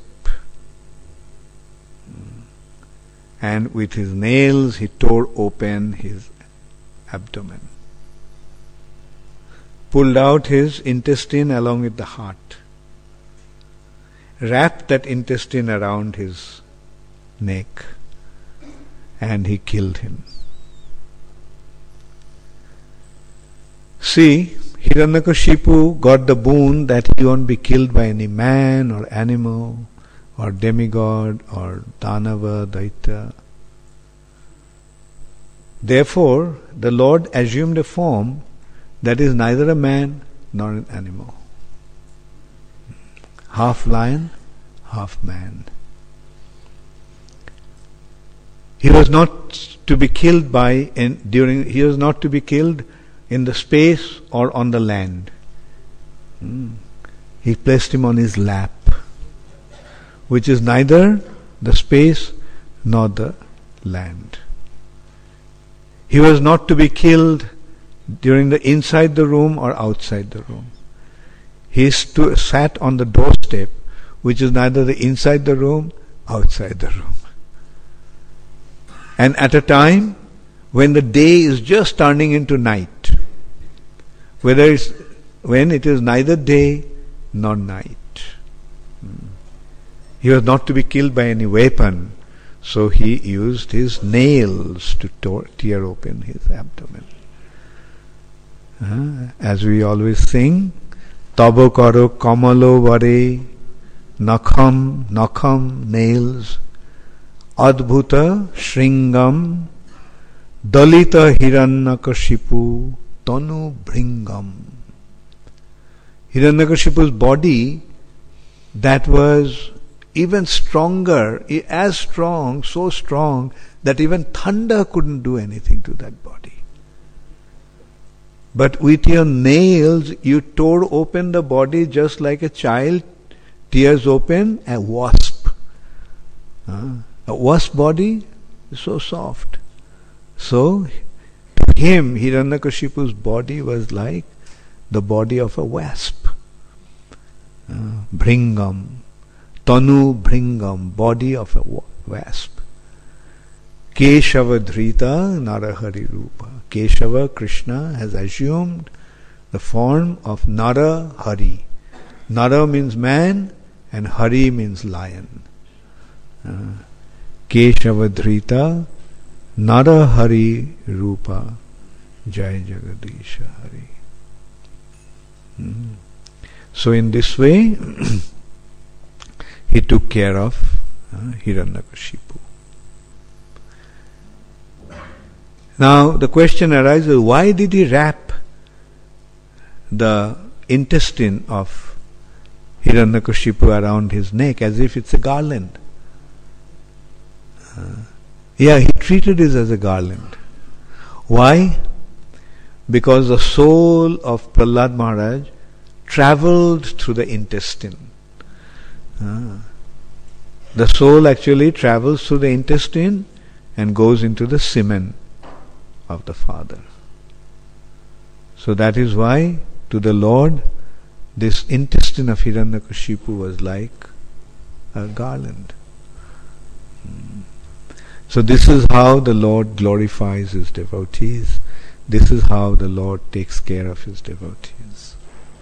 and with his nails he tore open his abdomen, pulled out his intestine along with the heart, wrapped that intestine around his neck, and he killed him. See, Hiranyakashipu got the boon that he won't be killed by any man or animal or demigod or Danava, Daitya. Therefore, the Lord assumed a form that is neither a man nor an animal. Half lion, half man. He was not to be killed by in, during. He was not to be killed in the space or on the land. Hmm. He placed him on his lap, which is neither the space nor the land. He was not to be killed during the inside the room or outside the room. He stu- sat on the doorstep, which is neither the inside the room, outside the room. And at a time when the day is just turning into night, whether it's when it is neither day nor night. Hmm. He was not to be killed by any weapon, so he used his nails to tor- tear open his abdomen. Uh, as we always sing, Tabo karo kamalo vare, nakham, nakham, nails, adbhuta shringam, dalita hiranyakashipu, tanu bringam. Hiranyakashipu's body that was even stronger, as strong, so strong that even thunder couldn't do anything to that body. But with your nails, you tore open the body just like a child tears open a wasp. Uh, a wasp body is so soft. So, to him, Hiranyakashipu's body was like the body of a wasp. Uh, bringam. Tanu bringam, body of a wasp. Keshava dhrita narahari rupa. Keshava, Krishna, has assumed the form of Nara Hari. Nara means man and Hari means lion. Uh, Keshava dhrita Nara Hari rupa. Jai Jagadisha Hari. Hmm. So in this way, he took care of uh, Hiranyakashipu. Now the question arises, why did he wrap the intestine of Hiranyakashipu around his neck as if it's a garland? Uh, yeah, he treated it as a garland. Why? Because the soul of Prahlad Maharaj traveled through the intestine. Uh, the soul actually travels through the intestine and goes into the semen of the Father. So that is why to the Lord this intestine of Hiranyakashipu was like a garland. So this is how the Lord glorifies his devotees. This is how the Lord takes care of his devotees.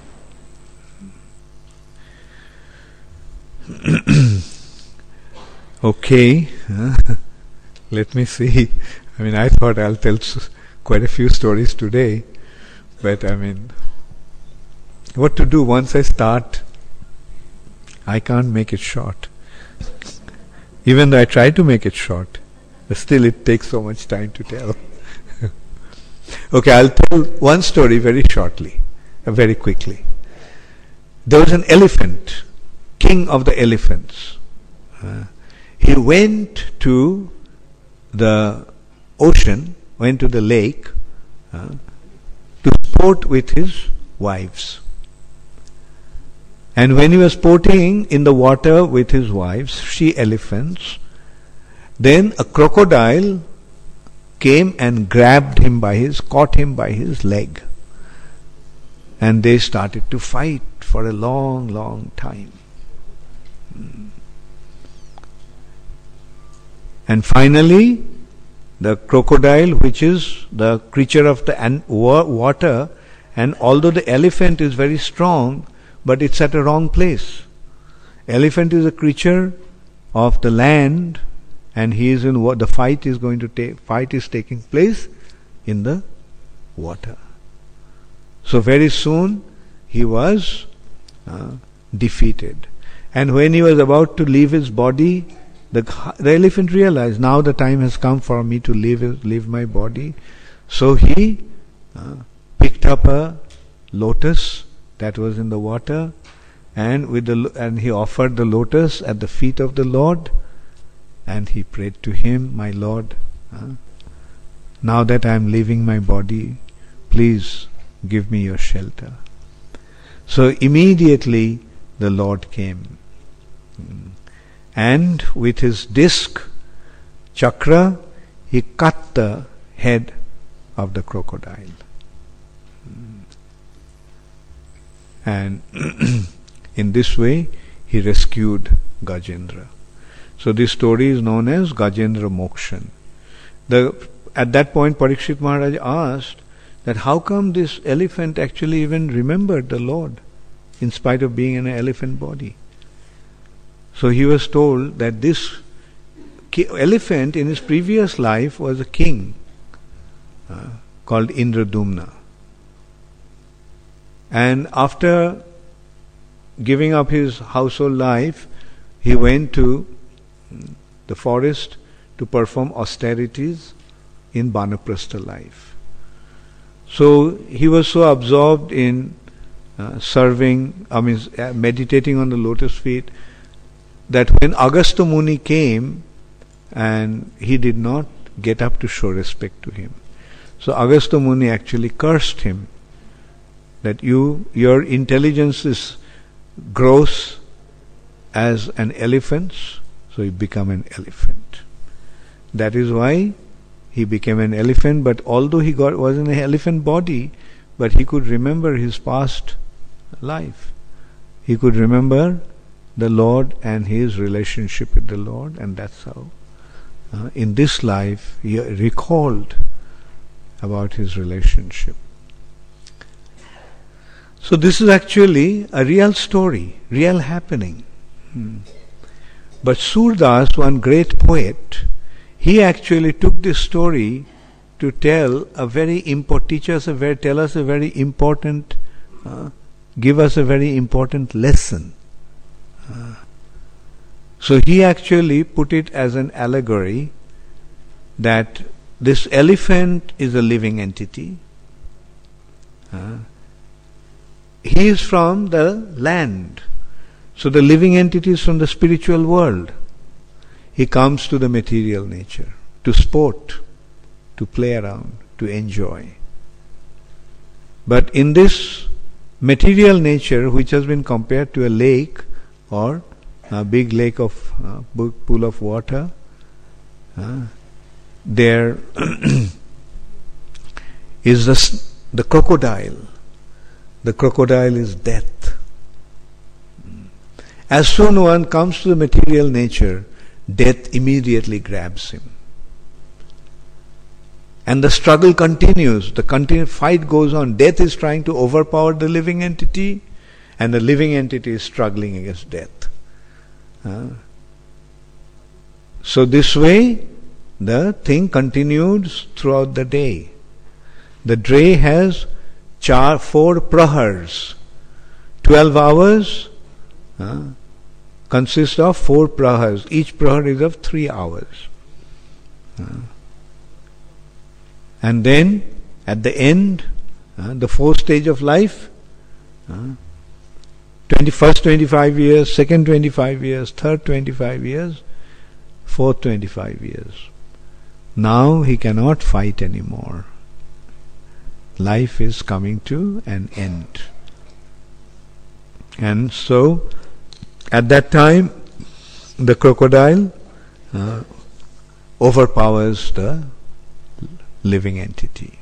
Okay, uh, let me see. I mean, I thought I'll tell quite a few stories today, but I mean, what to do once I start? I can't make it short. Even though I try to make it short, but still it takes so much time to tell. Okay, I'll tell one story very shortly, uh, very quickly. There was an elephant, king of the elephants. Uh, he went to the ocean, went to the lake uh, to sport with his wives. And when he was sporting in the water with his wives, she elephants, then a crocodile came and grabbed him by his, caught him by his leg. And they started to fight for a long, long time. And finally, the crocodile, which is the creature of the an- water, and although the elephant is very strong, but it's at a wrong place. Elephant is a creature of the land, and he is in what the fight is going to take. Fight is taking place in the water. So very soon he was uh, defeated, and when he was about to leave his body, the, the elephant realized, now the time has come for me to leave leave my body. So he uh, picked up a lotus that was in the water, and with the and he offered the lotus at the feet of the Lord, and he prayed to him, my Lord, uh, now that I am leaving my body, please give me your shelter. So immediately the Lord came, and with his disc, chakra, he cut the head of the crocodile. And in this way he rescued Gajendra. So this story is known as Gajendra Mokshan. The, at that point Parikshit Maharaj asked that how come this elephant actually even remembered the Lord in spite of being in an elephant body. So he was told that this ki- elephant in his previous life was a king uh, called Indradumna. And after giving up his household life, he went to the forest to perform austerities in Banaprastha life. So he was so absorbed in uh, serving, I mean, uh, meditating on the lotus feet, that when Agastya Muni came, and he did not get up to show respect to him. So Agastya Muni actually cursed him, that you, your intelligence is gross as an elephant's, so you become an elephant. That is why he became an elephant, but although he got was in an elephant body, but he could remember his past life. He could remember the Lord and his relationship with the Lord, and that's how uh, in this life he recalled about his relationship. So this is actually a real story, real happening. Hmm. But Surdas, one great poet, he actually took this story to tell a very important, teach us a very, tell us a very important, uh, give us a very important lesson. Uh, so he actually put it as an allegory that this elephant is a living entity. Uh, he is from the land. So the living entity is from the spiritual world. He comes to the material nature to sport, to play around, to enjoy. But in this material nature, which has been compared to a lake or a big lake of uh, pool of water, uh, there is the, the crocodile. The crocodile is death. As soon as one comes to the material nature, death immediately grabs him. And the struggle continues. The continu- fight goes on. Death is trying to overpower the living entity, and the living entity is struggling against death. Uh, so this way, the thing continues throughout the day. The day has char four prahars. Twelve hours uh, consist of four prahars. Each prahar is of three hours. Uh, and then At the end, uh, the fourth stage of life, uh, twenty, first twenty-five years, second twenty-five years, third twenty-five years, fourth twenty-five years. Now he cannot fight anymore. Life is coming to an end. And so, at that time, the crocodile uh, overpowers the living entity.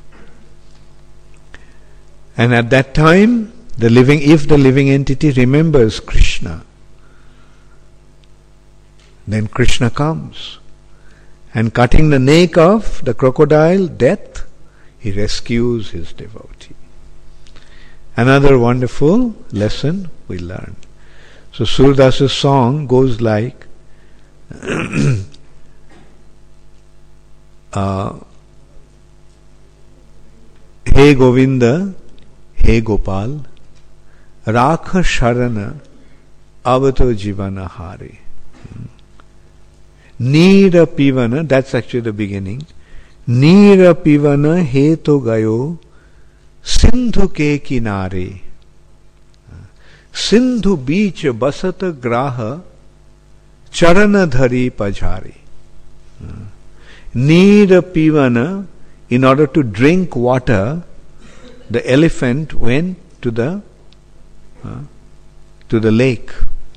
And at that time, the living, if the living entity remembers Krishna, then Krishna comes. And cutting the neck of the crocodile, death, he rescues his devotee. Another wonderful lesson we learn. So Surdasa's song goes like uh, He Govinda, He Gopal, Rakha Sharana, Avato Jivana Hare. Nira Pivana, that's actually the beginning. Nira Pivana He to Gayo, Sindhu ke kinare. Sindhu beach basat graha, Charana dhari pajhari. Nira Pivana, in order to drink water, the elephant went to the uh, to the lake.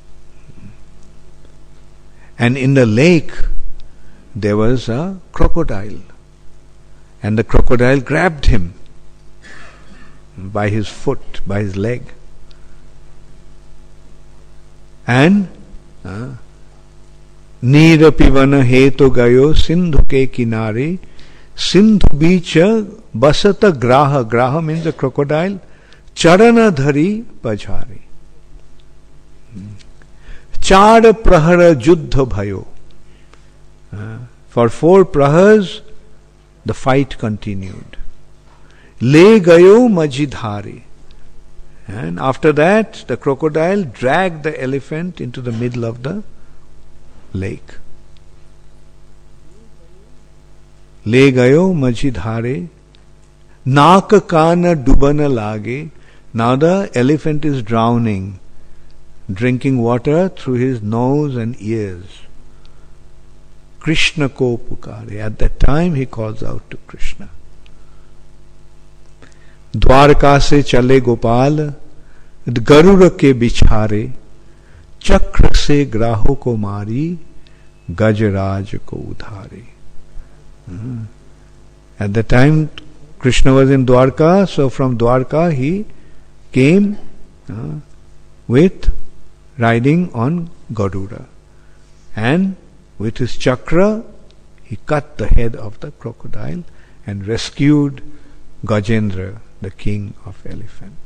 And in the lake, there was a crocodile. And the crocodile grabbed him by his foot, by his leg. And Nira Pivana Heto Gayo Sindhu ke kinare, Sindhu bicha basata graha. Graha means a crocodile. Charana dhari pajhari. Char prahara juddha bhayo. Uh, for four prahars, the fight continued. Le gayo majidhari. And after that, the crocodile dragged the elephant into the middle of the lake. Le gayo majidhare. Naaka kana dubana lage. Now the elephant is drowning, drinking water through his nose and ears. Krishna ko pukare. At that time he calls out to Krishna. Dwarka se chale Gopal, Garura ke bichhare, Chakra se graho ko mari, Gajaraj ko udhare. Mm-hmm. At the time Krishna was in Dwarka, so from Dwarka he came uh, with riding on Garura. And with his chakra, he cut the head of the crocodile and rescued Gajendra, the king of elephant.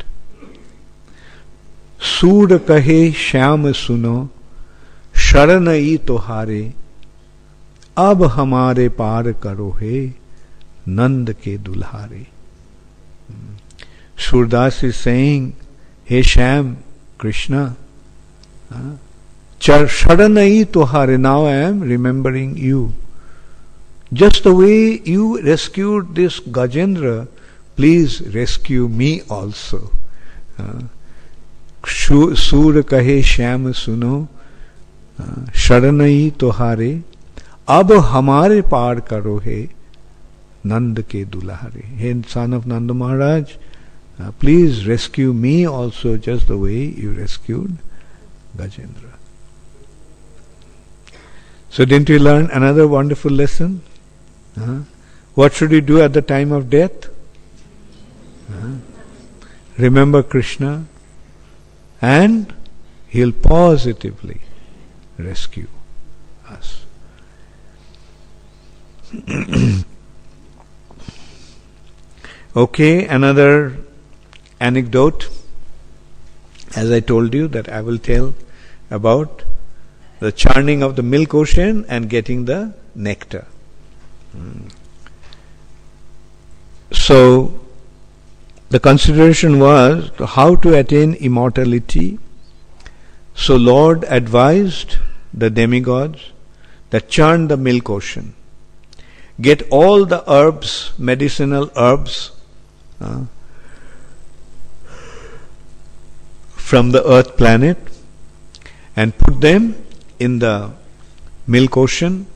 Sood kahe shyam suno, sharanai tohare, ab hamare paar karo he, nand ke dulhare. Surdas is saying, Hey Shyam, Krishna, uh, sharanai tohare, now I am remembering you. Just the way you rescued this Gajendra, please rescue me also. Sur kahe shyam suno, sharanai tohare, ab hamare paar karo he, Nand ke dulhare. Hey son of Nanda Maharaj, uh, please rescue me also just the way you rescued Gajendra. So didn't we learn another wonderful lesson? Uh, what should we do at the time of death? Uh, remember Krishna and he'll positively rescue us. Okay, another anecdote, as I told you, that I will tell about the churning of the milk ocean and getting the nectar. Mm. So, the consideration was how to attain immortality. So Lord advised the demigods that churn the milk ocean. Get all the herbs, medicinal herbs, uh, from the earth planet and put them in the milk ocean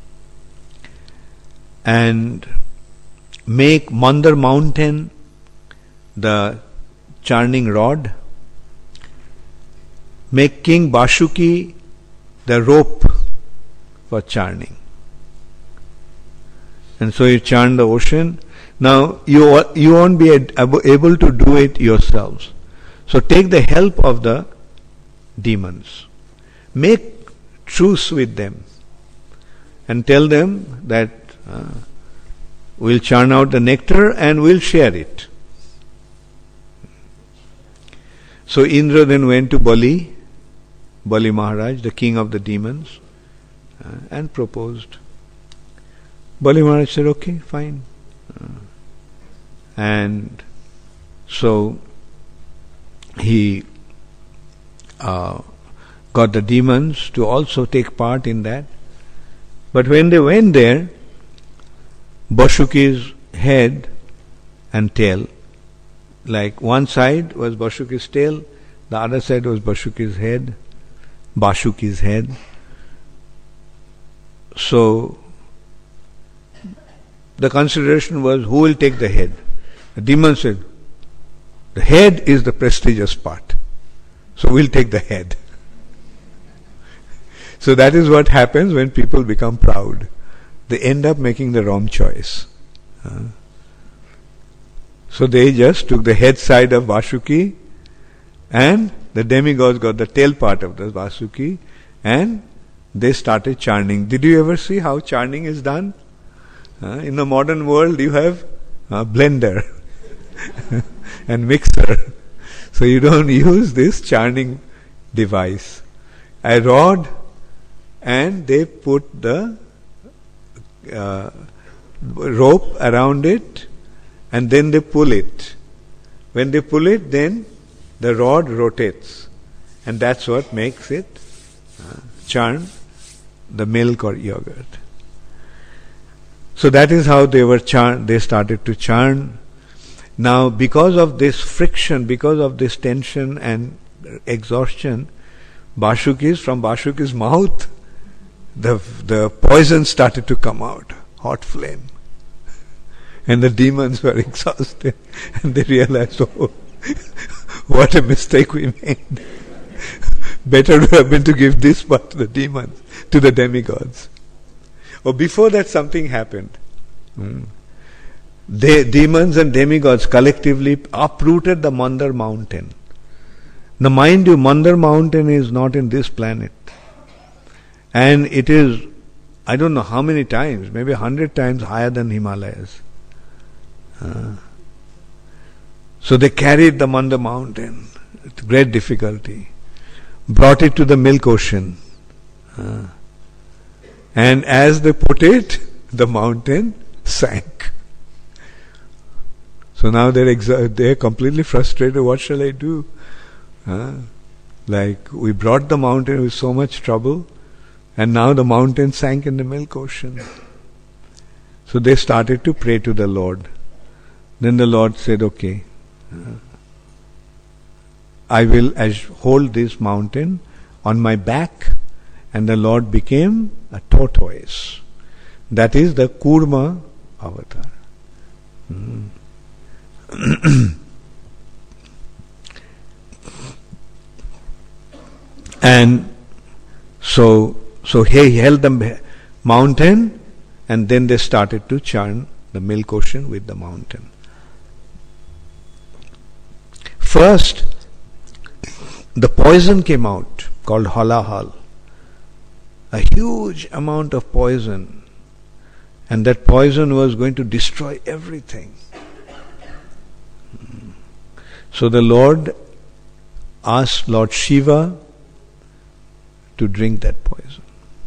and make Mandar mountain the churning rod, make King Bashuki the rope for churning. And so you churn the ocean. Now you you won't be able to do it yourselves. So take the help of the demons. Make truce with them and tell them that uh, we'll churn out the nectar and we'll share it. So Indra then went to Bali, Bali Maharaj, the king of the demons, uh, and proposed. Bali Maharaj said, okay, fine. Uh, and so he uh, got the demons to also take part in that. But when they went there, Bashuki's head and tail, like one side was Bashuki's tail, the other side was Bashuki's head, Bashuki's head. So the consideration was, who will take the head? The demon said, the head is the prestigious part, so we'll take the head. So that is what happens when people become proud. They end up making the wrong choice. Uh, so they just took the head side of Vasuki, and the demigods got the tail part of the Vasuki, and they started churning. Did you ever see how churning is done? Uh, in the modern world, you have a blender and mixer. So you don't use this churning device. A rod, and they put the uh, rope around it, and then they pull it. When they pull it, then the rod rotates, and that's what makes it uh, churn the milk or yogurt. So that is how they were churn. They started to churn. Now, because of this friction, because of this tension and exhaustion, Bashuki's from Bashuki's mouth, the the poison started to come out, hot flame, and the demons were exhausted, and they realized, oh, what a mistake we made. Better would have been to give this part to the demons, to the demigods. Or before that, something happened. Hmm. The demons and demigods collectively uprooted the Mandar mountain. Now, mind you, Mandar mountain is not in this planet, and it is, I don't know how many times, maybe a hundred times higher than Himalayas. Uh, so they carried the Mandar mountain with great difficulty, brought it to the milk ocean. Uh, And as they put it, the mountain sank. So now they're exa- they're completely frustrated. What shall I do? Uh, like, we brought the mountain with so much trouble, and now the mountain sank in the milk ocean. So they started to pray to the Lord. Then the Lord said, okay, uh, I will as- hold this mountain on my back. And the Lord became a tortoise. That is the Kurma avatar. Mm. And so, so he held the mountain, and then they started to churn the milk ocean with the mountain. First, the poison came out called halahal. A huge amount of poison, and that poison was going to destroy everything. So the Lord asked Lord Shiva to drink that poison.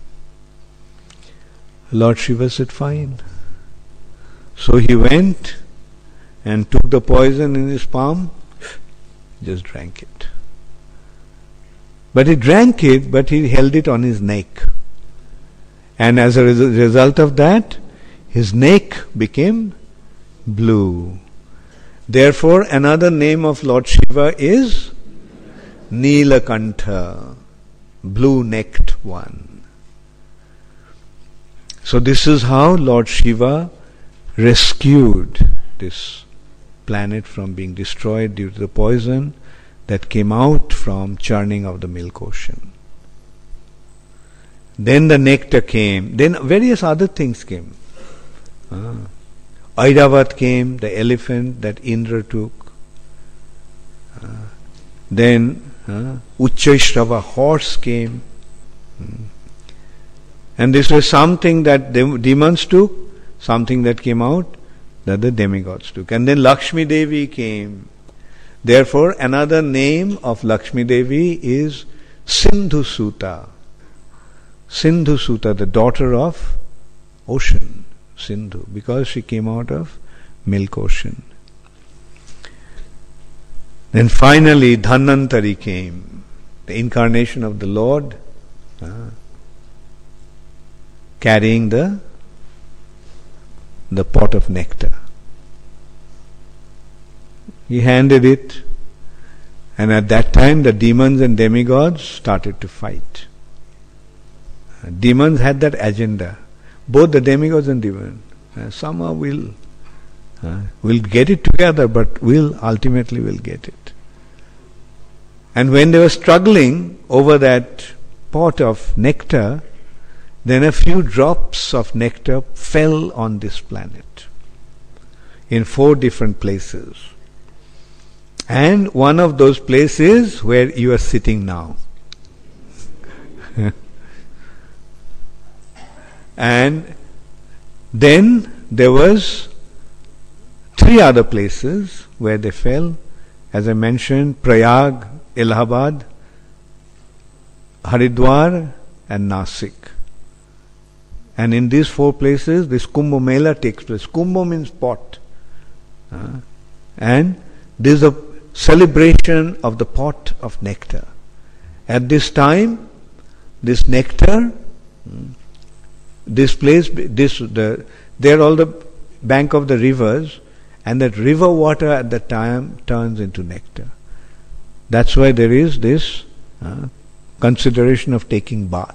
Lord Shiva said, fine. So he went and took the poison in his palm, just drank it. But he drank it, but he held it on his neck. And as a res- result of that, his neck became blue. Therefore, another name of Lord Shiva is Nilakantha, blue-necked one. So this is how Lord Shiva rescued this planet from being destroyed due to the poison that came out from churning of the milk ocean. Then the nectar came. Then various other things came. Ah. Airavat came, the elephant that Indra took. Ah. Then uh, Uchchaishrava, horse came. Hmm. And this was something that the demons took, something that came out that the demigods took. And then Lakshmi Devi came. Therefore, another name of Lakshmi Devi is Sindhu Suta. Sindhu Suta, the daughter of ocean, Sindhu, because she came out of milk ocean. Then finally Dhanvantari came, the incarnation of the Lord, uh, carrying the the pot of nectar. He handed it, and at that time the demons and demigods started to fight. Uh, demons had that agenda, both the demigods and demons. Uh, somehow we'll uh, we'll get it together, but we'll ultimately will get it. And when they were struggling over that pot of nectar, then a few drops of nectar fell on this planet in four different places. And one of those places where you are sitting now. And then there was three other places where they fell. As I mentioned, Prayag, Allahabad, Haridwar and Nasik. And in these four places, this Kumbh Mela takes place. Kumbh means pot. Uh, and this is a celebration of the pot of nectar. At this time, this nectar, this place, this the there all the bank of the rivers, and that river water at the time turns into nectar. That's why there is this uh, consideration of taking bath.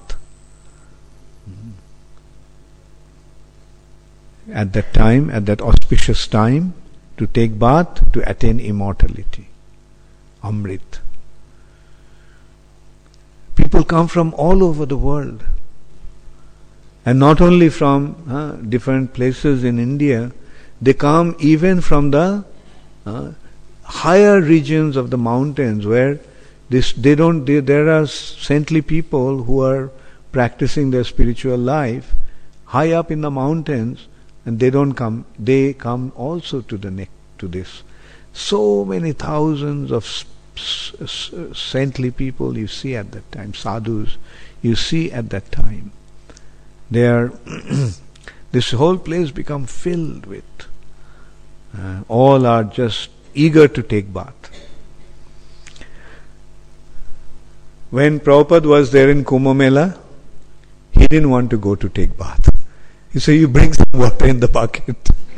At that time, at that auspicious time, to take bath, to attain immortality. Amrit. People come from all over the world. And not only from uh, different places in India, they come even from the uh, higher regions of the mountains where this they don't they, there are saintly people who are practicing their spiritual life high up in the mountains, and they don't come, they come also to the neck to this. So many thousands of s- s- saintly people you see at that time, sadhus, you see at that time. They are this whole place become filled with. Uh, all are just eager to take bath. When Prabhupada was there in Kumbh Mela, he didn't want to go to take bath. He said, you bring some water in the bucket.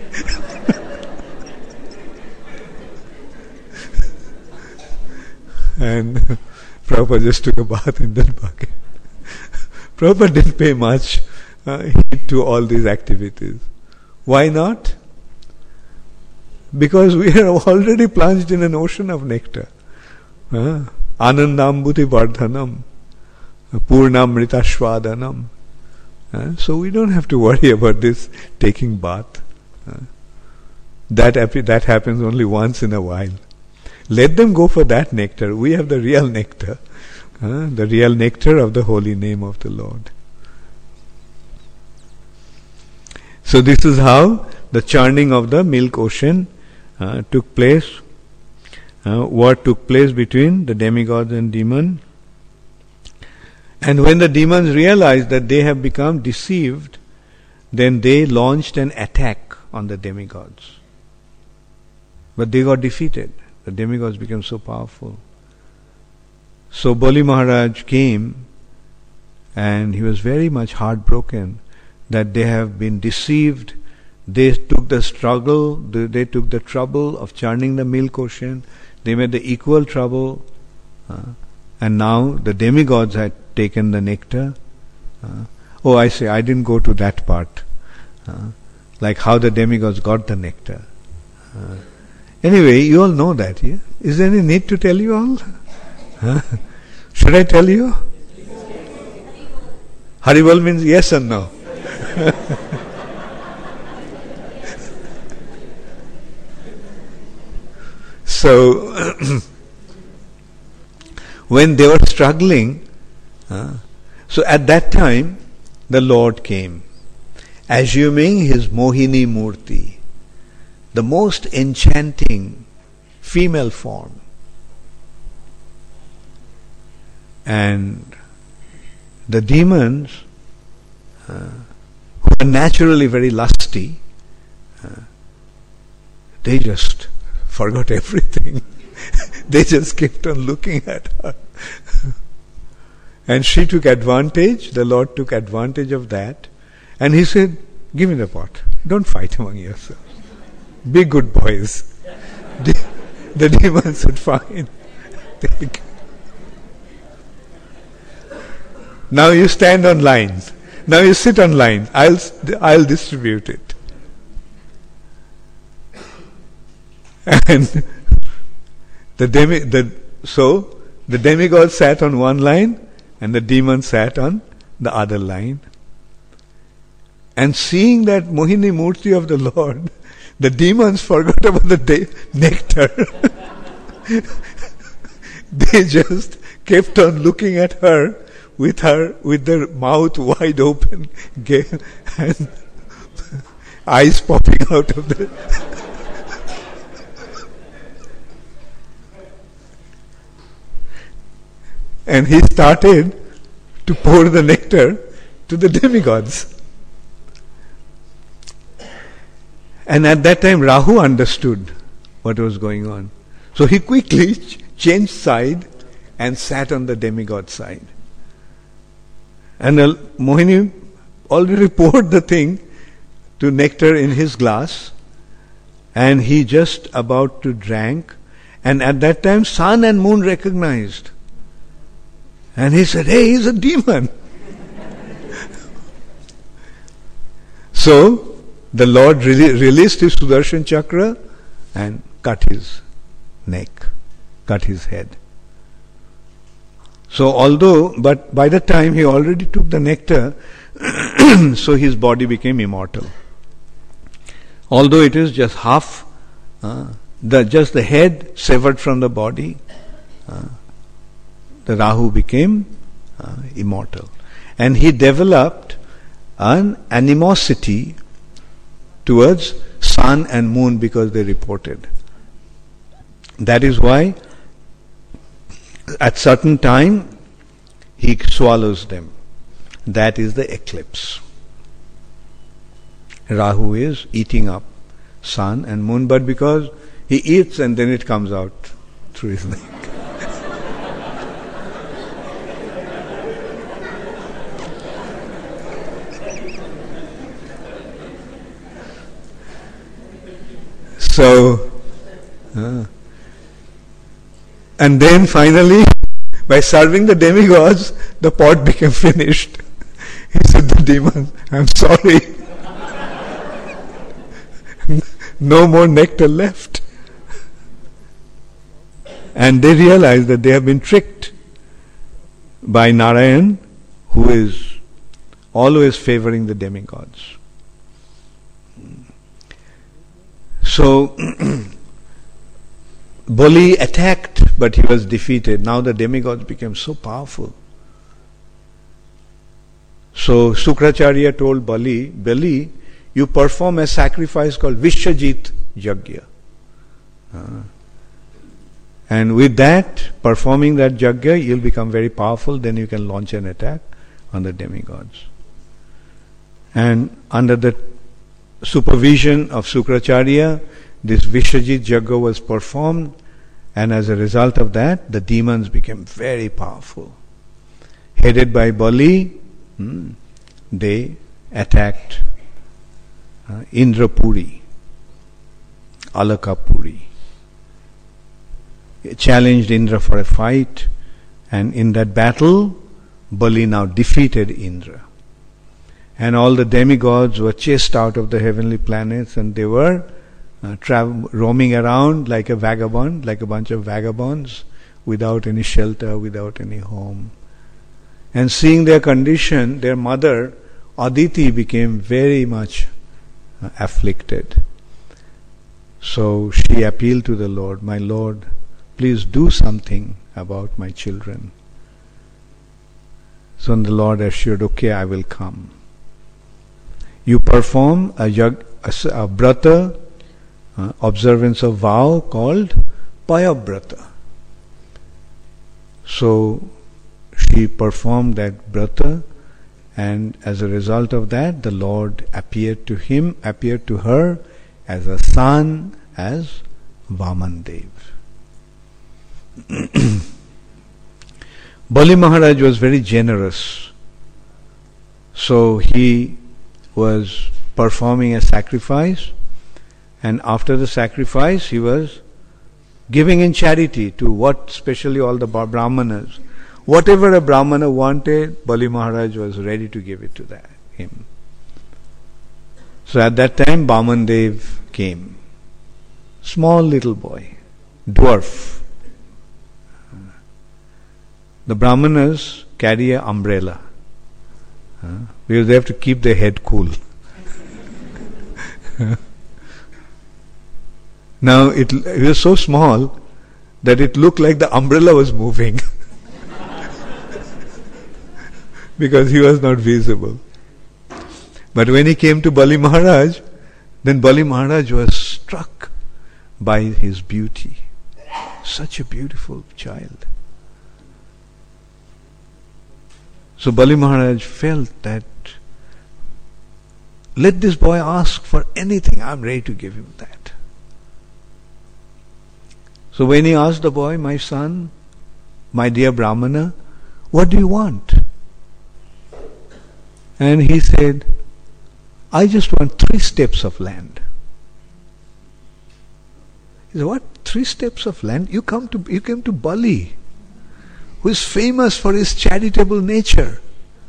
And Prabhupada just took a bath in that bucket. Prabhupada didn't pay much uh, heed to all these activities. Why not? Because we are already plunged in an ocean of nectar. Uh, Anandambuti Vardhanam, Purnamrita Shwadanam. Uh, so we don't have to worry about this taking bath. Uh, that that happens only once in a while. Let them go for that nectar. We have the real nectar. Uh, the real nectar of the holy name of the Lord. So this is how the churning of the milk ocean uh, took place. Uh, what took place between the demigods and demon. And when the demons realized that they have become deceived, then they launched an attack on the demigods. But they got defeated. The demigods became so powerful. So Bali Maharaj came, and he was very much heartbroken that they have been deceived, they took the struggle, they, they took the trouble of churning the milk ocean, they made the equal trouble, uh, and now the demigods had taken the nectar. Uh, oh, I say, I didn't go to that part. Uh, like how the demigods got the nectar. Uh, anyway, you all know that, yeah? Is there any need to tell you all? Huh? Should I tell you? Haribol means yes and no. So, when they were struggling, uh, so at that time, the Lord came, assuming his Mohini Murti, the most enchanting female form. And the demons, uh, who are naturally very lusty, uh, they just forgot everything. They just kept on looking at her. And she took advantage, the Lord took advantage of that, and he said, give me the pot. Don't fight among yourselves. Be good boys. The, the demon said, fine. Take. Now you stand on lines. Now you sit on line. I'll I'll distribute it. And the demi the so the demigod sat on one line and the demon sat on the other line. And seeing that Mohini Murti of the Lord, the demons forgot about the de- nectar. They just kept on looking at her with her with their mouth wide open and eyes popping out of the and he started to pour the nectar to the demigods. And at that time Rahu understood what was going on. So he quickly ch- changed side and sat on the demigod side. And uh, Mohini already poured the thing to nectar in his glass, and he just about to drank, and at that time sun and moon recognized. And he said, hey, he's a demon. So, the Lord re- released his Sudarshan Chakra and cut his neck, cut his head. So although, but by the time he already took the nectar, so his body became immortal. Although it is just half, uh, the just the head severed from the body, uh, the Rahu became uh, immortal. And he developed an animosity towards sun and moon because they reported. That is why at certain time he swallows them. That is the eclipse. Rahu is eating up sun and moon, but because he eats and then it comes out through his neck. So, uh, and then finally, by serving the demigods, the pot became finished. He said, the demon, I'm sorry. No more nectar left. And they realized that they have been tricked by Narayan, who is always favoring the demigods. So, Bali attacked, but he was defeated. Now the demigods became so powerful. So Sukracharya told Bali, Bali, you perform a sacrifice called Vishwajit Yajna. Uh, and with that, performing that Yajna, you'll become very powerful, then you can launch an attack on the demigods. And under the supervision of Sukracharya, this Vishwajit Yajna was performed, and as a result of that, the demons became very powerful. Headed by Bali, hmm, they attacked uh, Indrapuri, Alakapuri. He challenged Indra for a fight, and in that battle, Bali now defeated Indra. And all the demigods were chased out of the heavenly planets, and they were uh, tra- roaming around like a vagabond, like a bunch of vagabonds, without any shelter, without any home. And seeing their condition, their mother, Aditi, became very much uh, afflicted. So she appealed to the Lord, "My Lord, please do something about my children." So the Lord assured, "Okay, I will come. You perform a, yag, a, a brata, uh, observance of vow called Payabrata." So she performed that brata, and as a result of that, the Lord appeared to him, appeared to her as a son, as Vamandev. Bali Maharaj was very generous. So he was performing a sacrifice, and after the sacrifice he was giving in charity to what, especially all the brahmanas. Whatever a brahmana wanted, Bali Maharaj was ready to give it to that, him. So at that time, Vamandev came. Small little boy, dwarf. The brahmanas carry an umbrella, uh, because they have to keep their head cool. Now it, it was so small that it looked like the umbrella was moving because he was not visible. But when he came to Bali Maharaj, then Bali Maharaj was struck by his beauty. Such a beautiful child. So Bali Maharaj felt that, let this boy ask for anything, I am ready to give him that. So when he asked the boy, "My son, my dear Brahmana, what do you want?" And he said, "I just want three steps of land." He said, "What? Three steps of land? You come to you came to Bali, who is famous for his charitable nature.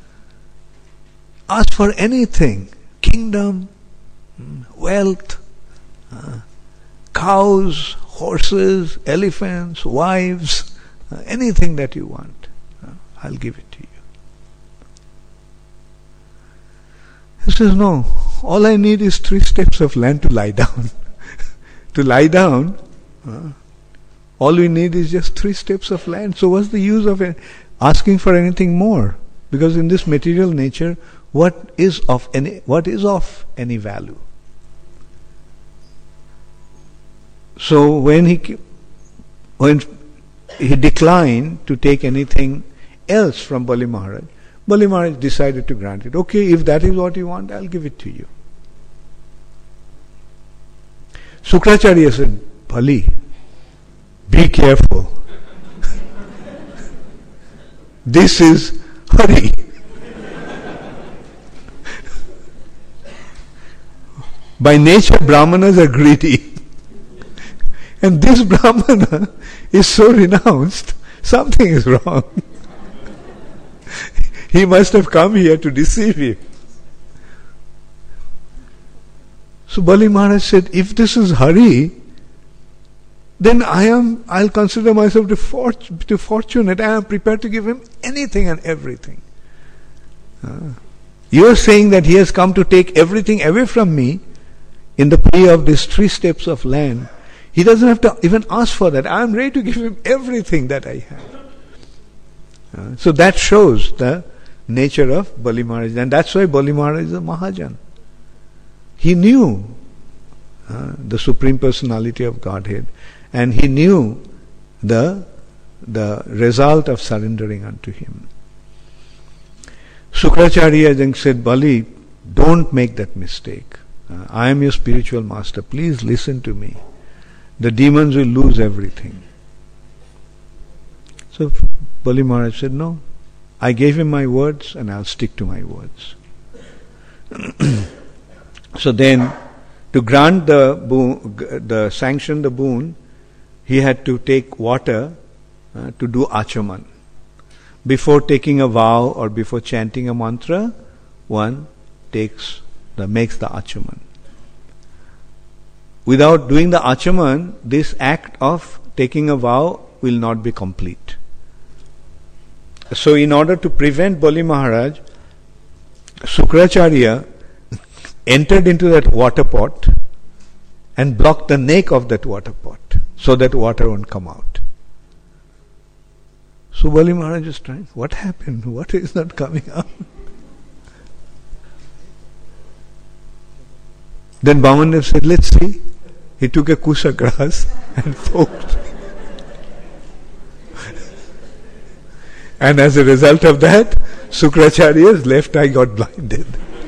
Ask for anything, kingdom, wealth, uh, cows, horses, elephants, wives, uh, anything that you want, uh, I'll give it to you." He says, "No, all I need is three steps of land to lie down." To lie down, uh, all we need is just three steps of land. So what's the use of it? Asking for anything more? Because in this material nature, what is of any what is of any value? So when he when he declined to take anything else from Bali Maharaj, Bali Maharaj decided to grant it. "Okay, if that is what you want, I'll give it to you." Sukracharya said, "Bali, be careful. This is Hari." By nature, Brahmanas are greedy. And this Brahmana is so renounced, something is wrong. He must have come here to deceive him. So Bali Maharaj said, "If this is Hari, then I am, I'll consider myself to, fort, to fortunate. I am prepared to give him anything and everything. Uh, you are saying that he has come to take everything away from me in the plea of these three steps of land. He doesn't have to even ask for that. I am ready to give him everything that I have." Uh, so that shows the nature of Bali Maharaj. And that's why Bali Maharaj is a Mahajan. He knew uh, the Supreme Personality of Godhead, and he knew the, the result of surrendering unto him. Sukracharya then said, "Bali, don't make that mistake. Uh, I am your spiritual master. Please listen to me. The demons will lose everything." So Bali Maharaj said, "No, I gave him my words and I'll stick to my words." So then, to grant the boon, the sanction the boon, he had to take water uh, to do achaman. Before taking a vow or before chanting a mantra, one takes the makes the achaman. Without doing the achaman, this act of taking a vow will not be complete. So in order to prevent Bali Maharaj, Sukracharya entered into that water pot and blocked the neck of that water pot so that water won't come out. So Bali Maharaj is trying, what happened? Water is not coming out. Then Vamandev said, let's see. He took a kusha grass and poked. And as a result of that, Sukracharya's left eye got blinded.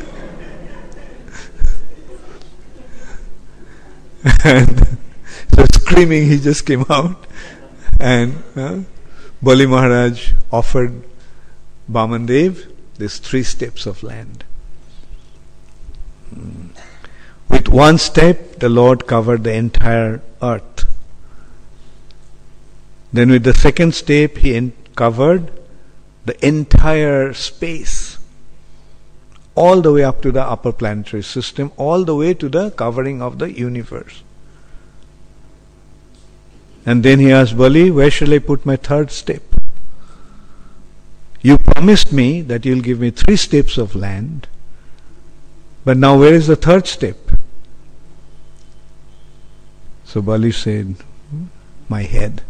And so screaming, he just came out. And uh, Bali Maharaj offered Vamandev these three steps of land. Hmm. With one step, the Lord covered the entire earth. Then with the second step, he en- covered the entire space, all the way up to the upper planetary system, all the way to the covering of the universe. And then he asked Bali, where shall I put my third step? You promised me that you'll give me three steps of land, but now where is the third step? So Bali said, my head.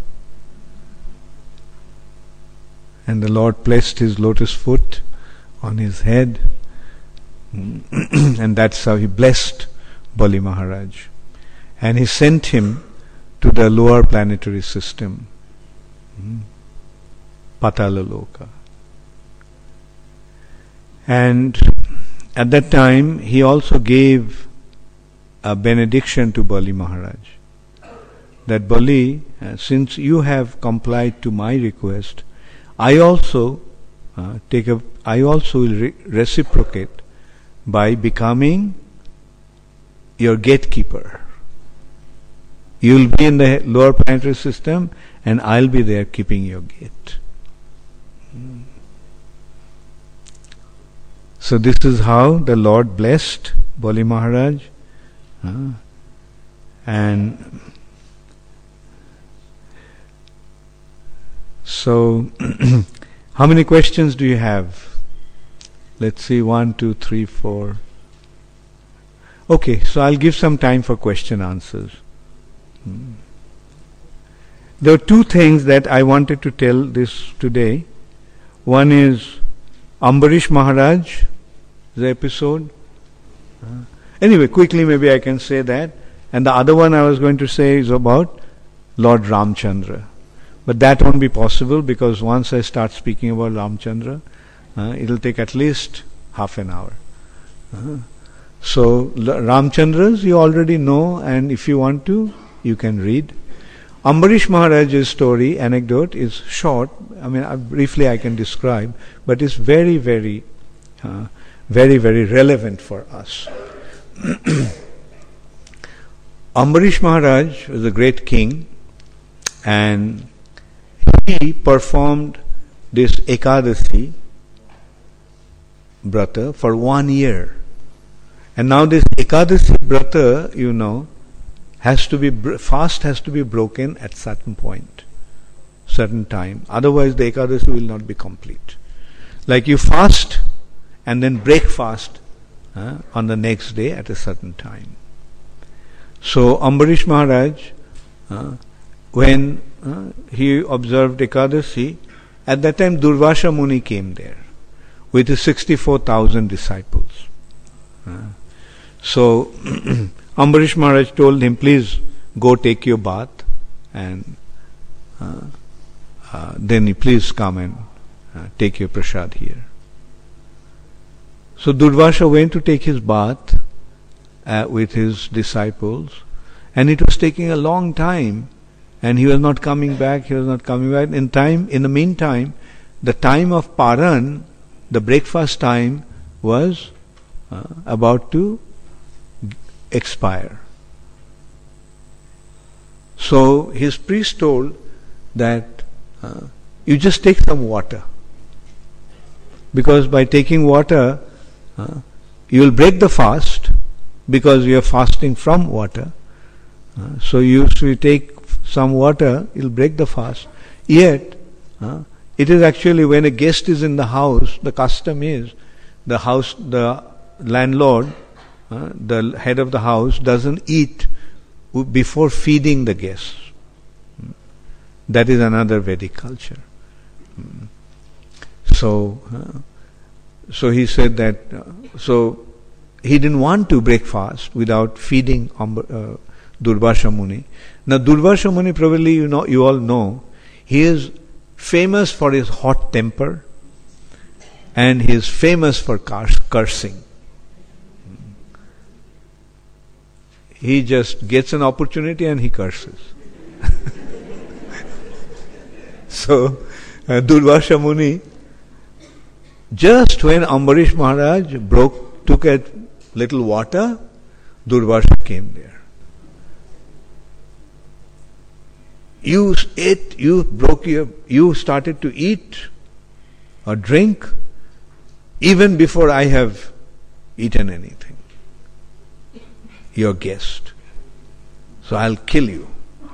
And the Lord placed his lotus foot on his head, and that's how he blessed Bali Maharaj. And he sent him to the lower planetary system, Patala Loka. And at that time, he also gave a benediction to Bali Maharaj. That Bali, uh, since you have complied to my request, I also uh, take a, I also will re- reciprocate by becoming your gatekeeper. You will be in the lower planetary system, and I'll be there keeping your gate. Hmm. So this is how the Lord blessed Bali Maharaj, uh, and so, how many questions do you have? Let's see, one, two, three, four. Okay, so I'll give some time for question answers. Hmm. There are two things that I wanted to tell this today. One is Ambarish Maharaj, the episode. Uh, anyway, quickly maybe I can say that. And the other one I was going to say is about Lord Ramchandra. But that won't be possible because once I start speaking about Ramchandra, uh, it'll take at least half an hour. Uh, so, Ramchandras you already know, and if you want to, you can read. Ambarish Maharaj's story, anecdote, is short. I mean, uh, briefly I can describe, but it's very, very, uh, very, very relevant for us. Ambarish Maharaj was a great king, and he performed this Ekadasi Brata for one year. And now this Ekadasi Brata, you know, has to be, fast has to be broken at certain point, certain time. Otherwise the Ekadasi will not be complete. Like you fast and then break fast uh, on the next day at a certain time. So Ambarish Maharaj, uh, when uh, he observed Ekadasi, at that time Durvasha Muni came there with his sixty-four thousand disciples. Uh, so Ambarish Maharaj told him, please go take your bath and uh, uh, then you please come and uh, take your prasad here. So Durvasha went to take his bath uh, with his disciples, and it was taking a long time, and he was not coming back, he was not coming back. In time, in the meantime, the time of Paran, the breakfast time, was uh, about to expire. So his priest told that uh, you just take some water, because by taking water uh, you will break the fast, because you are fasting from water. Uh, so you should take some water, you'll break the fast. Yet uh, it is actually when a guest is in the house, the custom is the house, the landlord, uh, the head of the house doesn't eat before feeding the guests. That is another Vedic culture. So, uh, so he said that. Uh, so he didn't want to break fast without feeding Amba, uh, Durvasha Muni. Now, Durvasha Muni, probably you know, you all know, he is famous for his hot temper, and he is famous for curs- cursing. He just gets an opportunity and he curses. So, uh, Durvasha Muni, just when Ambarish Maharaj broke, took a little water, Durvasha came there. You ate, you broke your, you started to eat or drink even before I have eaten anything. Your guest. So I'll kill you.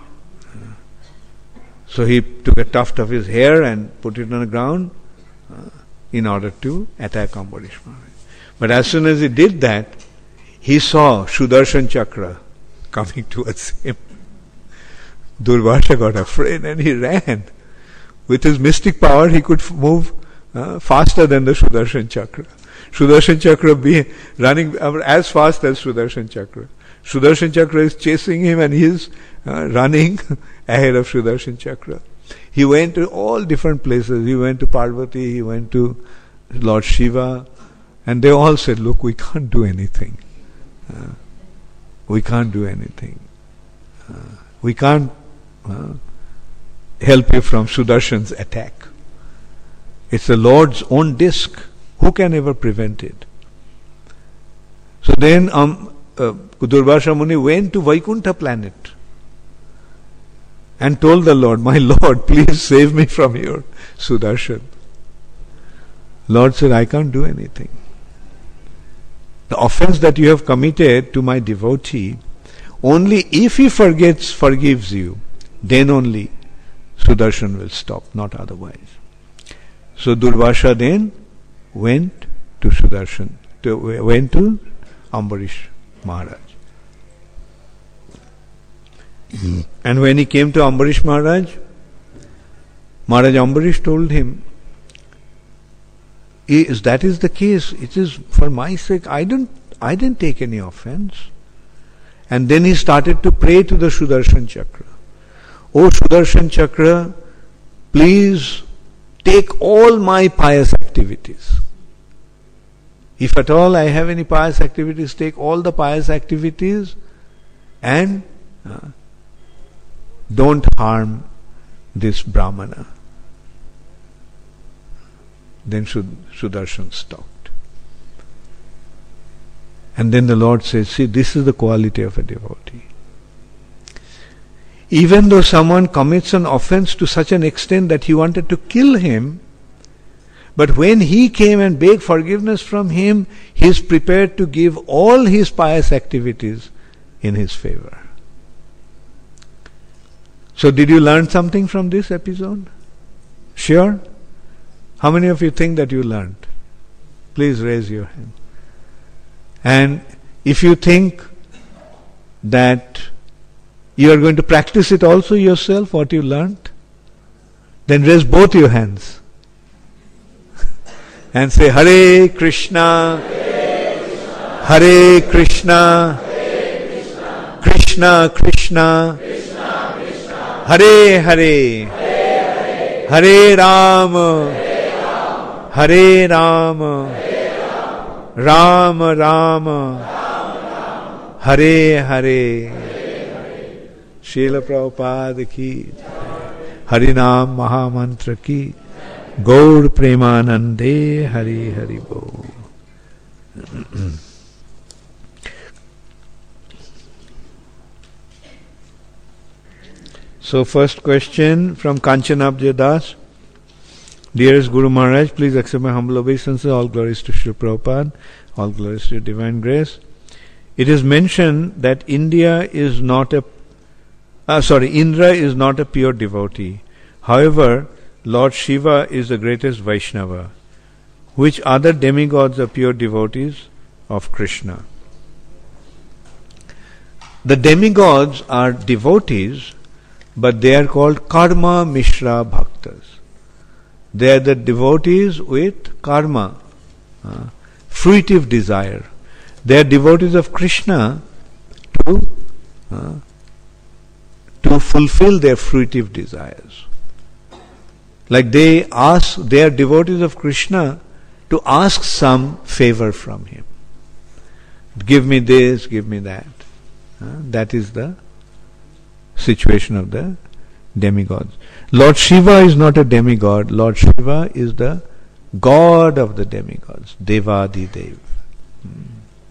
So he took a tuft of his hair and put it on the ground uh, in order to attack Ambarish Maharaj. But as soon as he did that, he saw Sudarshan Chakra coming towards him. Durvasha got afraid and he ran. With his mystic power, he could f- move uh, faster than the Sudarshan Chakra. Sudarshan Chakra be running as fast as Sudarshan Chakra. Sudarshan Chakra is chasing him and he is uh, running ahead of Sudarshan Chakra. He went to all different places. He went to Parvati, he went to Lord Shiva, and they all said, look, we can't do anything. Uh, we can't do anything. Uh, we can't uh, help you from Sudarshan's attack. It's the Lord's own disc. Who can ever prevent it? So then um, uh, Durvasha Muni went to Vaikuntha planet and told the Lord, my Lord, please save me from your Sudarshan. Lord said, I can't do anything. The offense that you have committed to my devotee, only if he forgets, forgives you, then only Sudarshan will stop, not otherwise. So Durvasha then went to Sudarshan, to, went to Ambarish Maharaj. Mm. And when he came to Ambarish Maharaj, Maharaj Ambarish told him, if that is the case, it is for my sake, I didn't, I didn't take any offense. And then he started to pray to the Sudarshan Chakra. O Sudarshan Chakra, please take all my pious activities. If at all I have any pious activities, take all the pious activities and uh, don't harm this Brahmana. Then Sudarshan stopped. And then the Lord says, see, this is the quality of a devotee. Even though someone commits an offense to such an extent that he wanted to kill him, but when he came and begged forgiveness from him, he is prepared to give all his pious activities in his favor. So did you learn something from this episode? Sure? How many of you think that you learned? Please raise your hand. And if you think that you are going to practice it also yourself, what you learned, then raise both your hands and say, Hare Krishna, Hare Krishna, Hare Krishna, Krishna Krishna, Krishna, Krishna, Hare Hare, Hare, Hare Rama, Hare, Hare Rama, Hare, Rama Rama, Rama, Hare Hare. Srila Prabhupada ki, Harinam Mahamantra ki, Gaur Premanande, Hari Hari Bo. So first question from Kanchanabja Das. Dearest Guru Maharaj, please accept my humble obeisances. All glories to Srila Prabhupada. All glories to your divine grace. It is mentioned that India is not a, uh, sorry, Indra is not a pure devotee. However, Lord Shiva is the greatest Vaishnava. Which other demigods are pure devotees of Krishna? The demigods are devotees, but they are called karma mishra bhaktas. They are the devotees with karma, uh, fruitive desire. They are devotees of Krishna to uh, to fulfill their fruitive desires. Like they ask, they are devotees of Krishna to ask some favor from him. Give me this, give me that. Uh, that is the situation of the demigods. Lord Shiva is not a demigod. Lord Shiva is the God of the demigods, Devadi Dev. Hmm.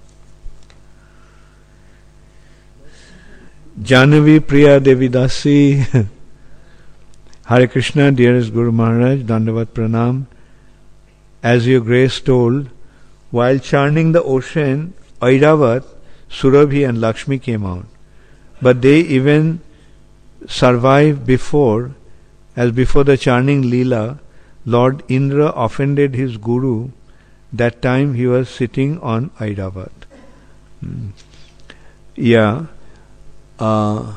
Janavi Priya Devidasi. Hare Krishna, dearest Guru Maharaj, Dandavat Pranam. As your grace told, while churning the ocean, Airavat, Surabhi and Lakshmi came out. But they even survived before, as before the churning Leela, Lord Indra offended his Guru. That time he was sitting on Airavat. Hmm. Yeah. Uh,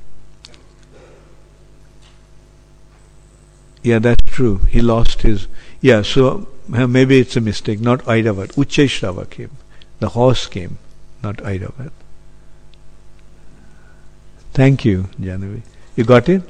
yeah, that's true. He lost his... Yeah, so uh, maybe it's a mistake. Not Airavat. Uchchaishrava came. The horse came, not Airavat. Thank you, Janavi. You got it?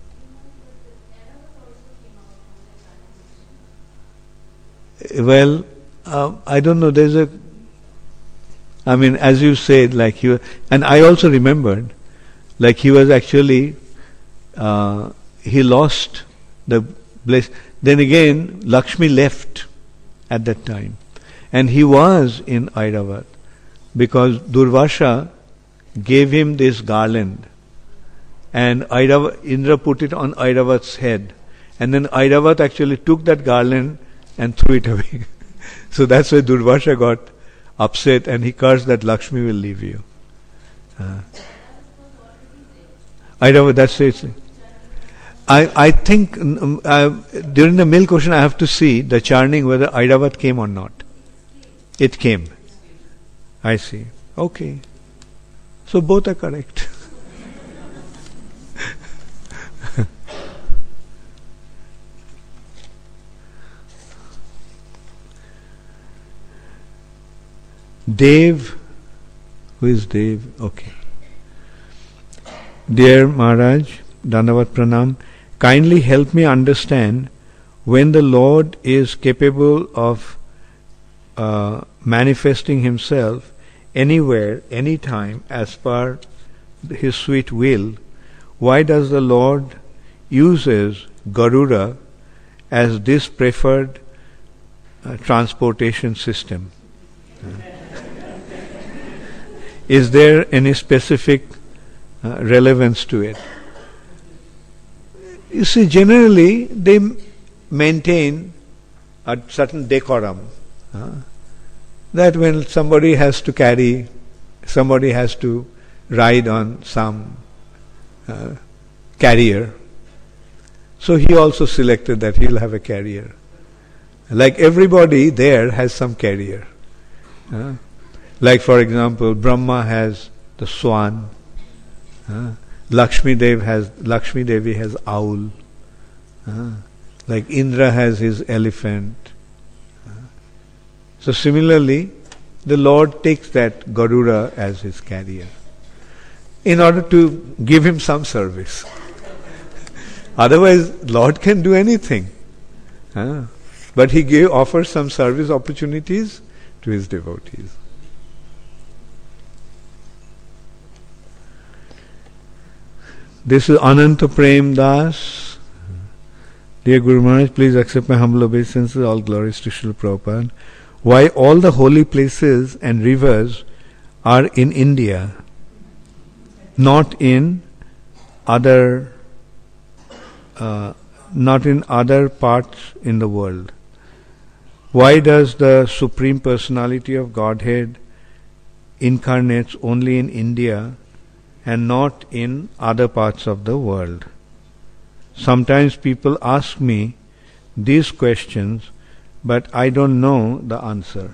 Well, uh, I don't know. There's a... I mean, as you said, like he was... And I also remembered, like he was actually... Uh, he lost the bliss. Then again, Lakshmi left at that time. And he was in Airavat because Durvasha gave him this garland. And Airavat, Indra put it on Airavat's head. And then Airavat actually took that garland and threw it away. So that's why Durvasha got upset and he cursed that Lakshmi will leave you. Uh, Airavat, that's it. I, I think um, uh, during the milk ocean I have to see the churning whether Airavat came or not. It came. I see. Okay. So both are correct. Dev, who is Dev? Okay. Dear Maharaj, Dandavat Pranam, kindly help me understand when the Lord is capable of uh, manifesting himself anywhere, anytime, as per his sweet will. Why does the Lord uses Garuda as this preferred uh, transportation system? Uh, Is there any specific uh, relevance to it? You see, generally they m- maintain a certain decorum. Uh, that when somebody has to carry, somebody has to ride on some uh, carrier. So he also selected that he'll have a carrier. Like everybody there has some carrier. Uh, Like for example, Brahma has the swan, uh, Lakshmi Dev has Lakshmi Devi has owl, uh, like Indra has his elephant. Uh, so similarly, the Lord takes that Garuda as his carrier in order to give him some service. Otherwise, Lord can do anything, uh, but he gave offers some service opportunities to his devotees. This is Ananta Prem Das. Dear Guru Maharaj, please accept my humble obeisances. All glories to Srila Prabhupada. Why all the holy places and rivers are in India, not in other uh, not in other parts in the world? Why does the Supreme Personality of Godhead incarnates only in India and not in other parts of the world? Sometimes people ask me these questions, but I don't know the answer.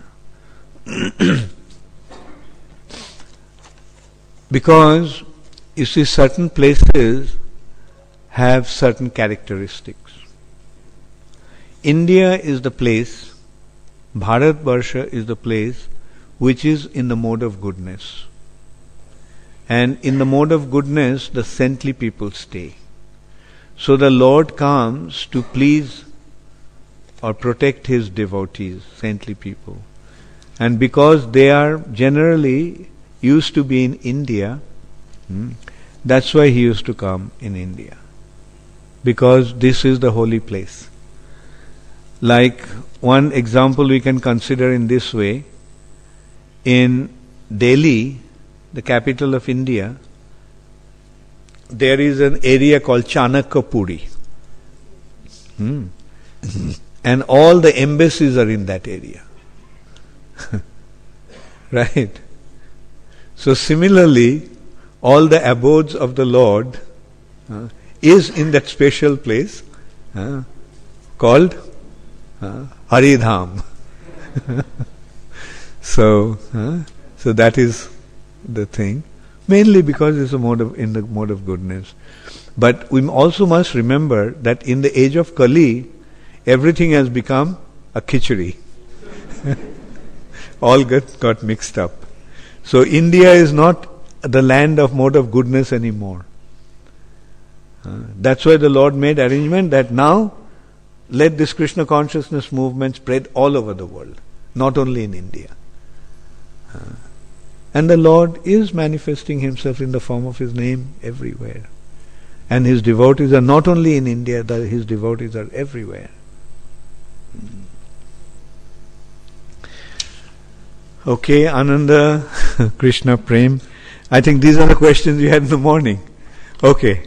Because, you see, certain places have certain characteristics. India is the place, Bharatvarsha is the place which is in the mode of goodness. And in the mode of goodness, the saintly people stay. So the Lord comes to please or protect His devotees, saintly people. And because they are generally used to be in India, hmm, that's why He used to come in India. Because this is the holy place. Like one example we can consider in this way, in Delhi, the capital of India, there is an area called Chanakyapuri. Hmm. And all the embassies are in that area. Right? So similarly, all the abodes of the Lord uh, is in that special place uh, called uh, Haridham. so, uh, so that is the thing. Mainly because it's a mode of, in the mode of goodness. But we also must remember that in the age of Kali, everything has become a khichdi. All got, got mixed up. So India is not the land of mode of goodness anymore. Uh, that's why the Lord made arrangement that now let this Krishna consciousness movement spread all over the world, not only in India. Uh, and the Lord is manifesting Himself in the form of His name everywhere. And His devotees are not only in India, the, His devotees are everywhere. Okay, Ananda, Krishna, Prem. I think these are the questions you had in the morning. Okay.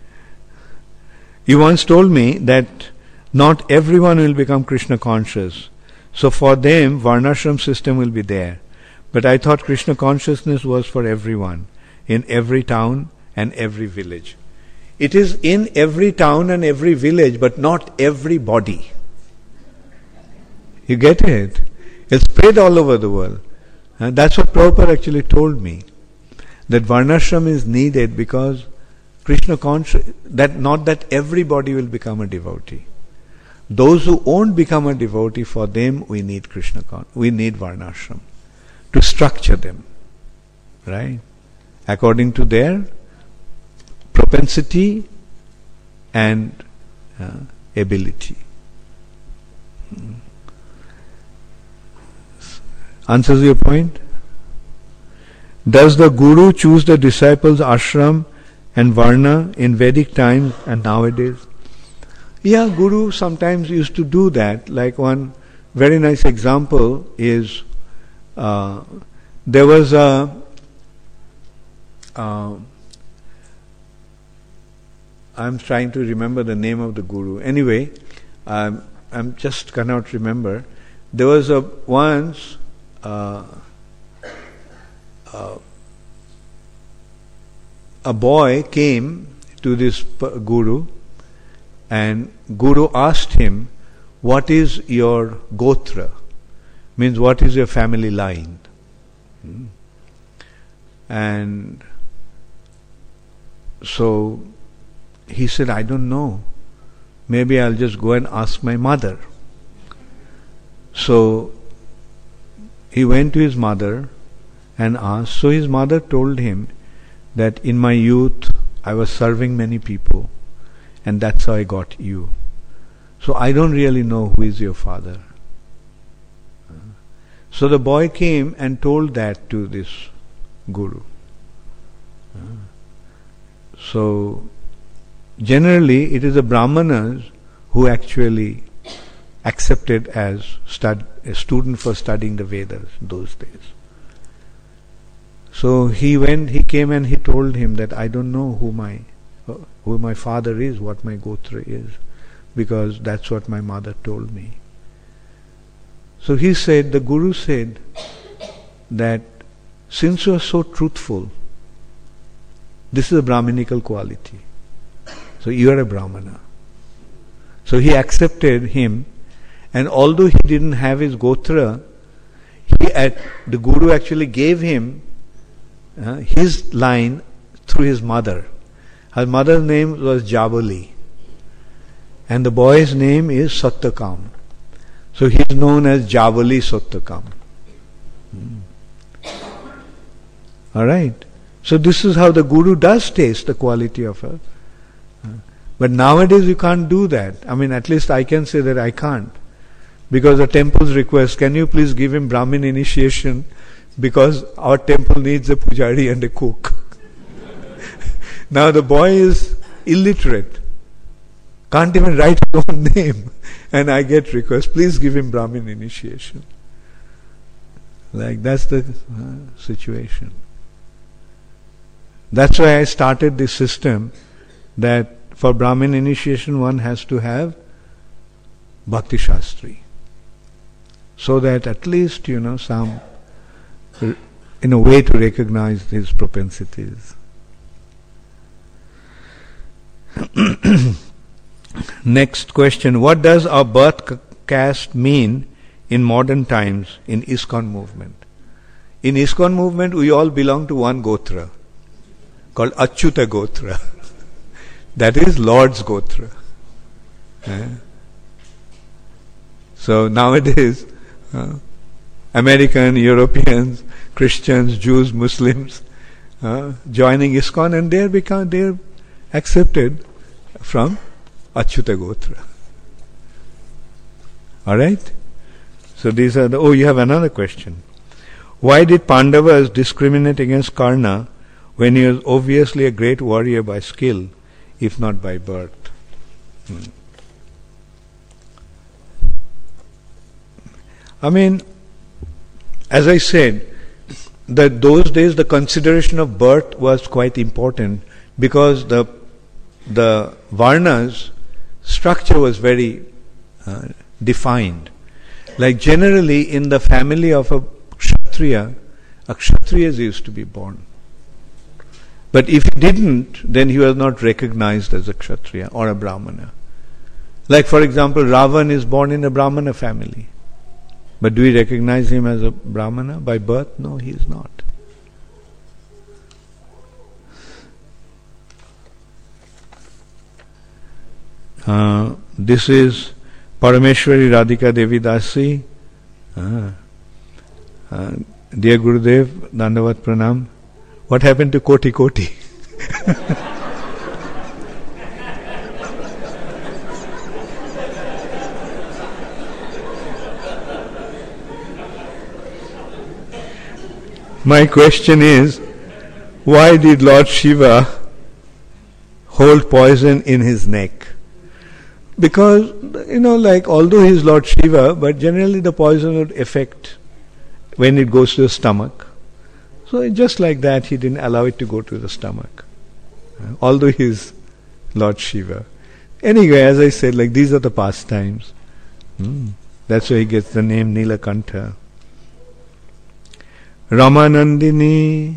You once told me that not everyone will become Krishna conscious. So for them, Varnashram system will be there. But I thought Krishna consciousness was for everyone, in every town and every village. It is in every town and every village, but not everybody. You get it? It's spread all over the world. And that's what Prabhupada actually told me. That Varnashram is needed because Krishna conscious, that not that everybody will become a devotee. Those who won't become a devotee, for them we need Krishna con- we need Varnashram to structure them, right? According to their propensity and uh, ability. Hmm. Answers your point? Does the Guru choose the disciples' ashram and varna in Vedic times and nowadays? Yeah, Guru sometimes used to do that. Like one very nice example is uh, there was a uh, I'm trying to remember the name of the Guru. Anyway, um, I'm just cannot remember. There was a once uh, uh, a boy came to this Guru, and Guru asked him, "What is your gotra?" Means what is your family line? Hmm. And so he said, "I don't know. Maybe I'll just go and ask my mother." So he went to his mother and asked. So his mother told him that in my youth I was serving many people, and that's how I got you. So I don't really know who is your father. So the boy came and told that to this Guru. So generally it is the Brahmanas who actually accepted as stud, a student for studying the Vedas those days. So he went, he came and he told him that I don't know who my who my father is, what my gotra is, because that's what my mother told me. So he said, the Guru said that since you are so truthful, this is a Brahminical quality. So you are a Brahmana. So he accepted him, and although he didn't have his gotra, he at, the Guru actually gave him uh, his line through his mother. Her mother's name was Jabali, and the boy's name is Satyakam. So he is known as Jabali Satyakam. Hmm. Alright. So this is how the Guru does taste the quality of her. But nowadays you can't do that. I mean, at least I can say that I can't. Because the temple's request, can you please give him Brahmin initiation? Because our temple needs a pujari and a cook. Now the boy is illiterate. Can't even write his own name. And I get request, please give him Brahmin initiation. Like, that's the uh, situation. That's why I started this system that for Brahmin initiation one has to have Bhakti Shastri. So that at least, you know, some, in a way to recognize his propensities. Next question. What does our birth caste mean in modern times in ISKCON movement? In ISKCON movement, we all belong to one gotra called Achyuta Gotra. That is Lord's Gotra. Eh? So nowadays, uh, American, Europeans, Christians, Jews, Muslims uh, joining ISKCON, and they become they are accepted from Achyuta Gotra. Alright? So these are the... Oh, you have another question. Why did Pandavas discriminate against Karna when he was obviously a great warrior by skill, if not by birth? Hmm. I mean, as I said, that those days the consideration of birth was quite important because the the Varna's structure was very uh, defined. Like generally in the family of a Kshatriya, a Kshatriya used to be born. But if he didn't, then he was not recognized as a Kshatriya or a Brahmana. Like for example, Ravan is born in a Brahmana family. But do we recognize him as a Brahmana by birth? No, he is not. Uh, this is Parameshwari Radhika Devi Dasi. Uh, uh, dear Gurudev, Dandavat Pranam. What happened to Koti Koti? My question is, why did Lord Shiva hold poison in his neck? Because, you know, like, although he is Lord Shiva, but generally the poison would affect when it goes to the stomach. So just like that, he didn't allow it to go to the stomach. Uh, although he is Lord Shiva. Anyway, as I said, like, these are the pastimes. Hmm. That's why he gets the name Nilakantha. Ramanandini.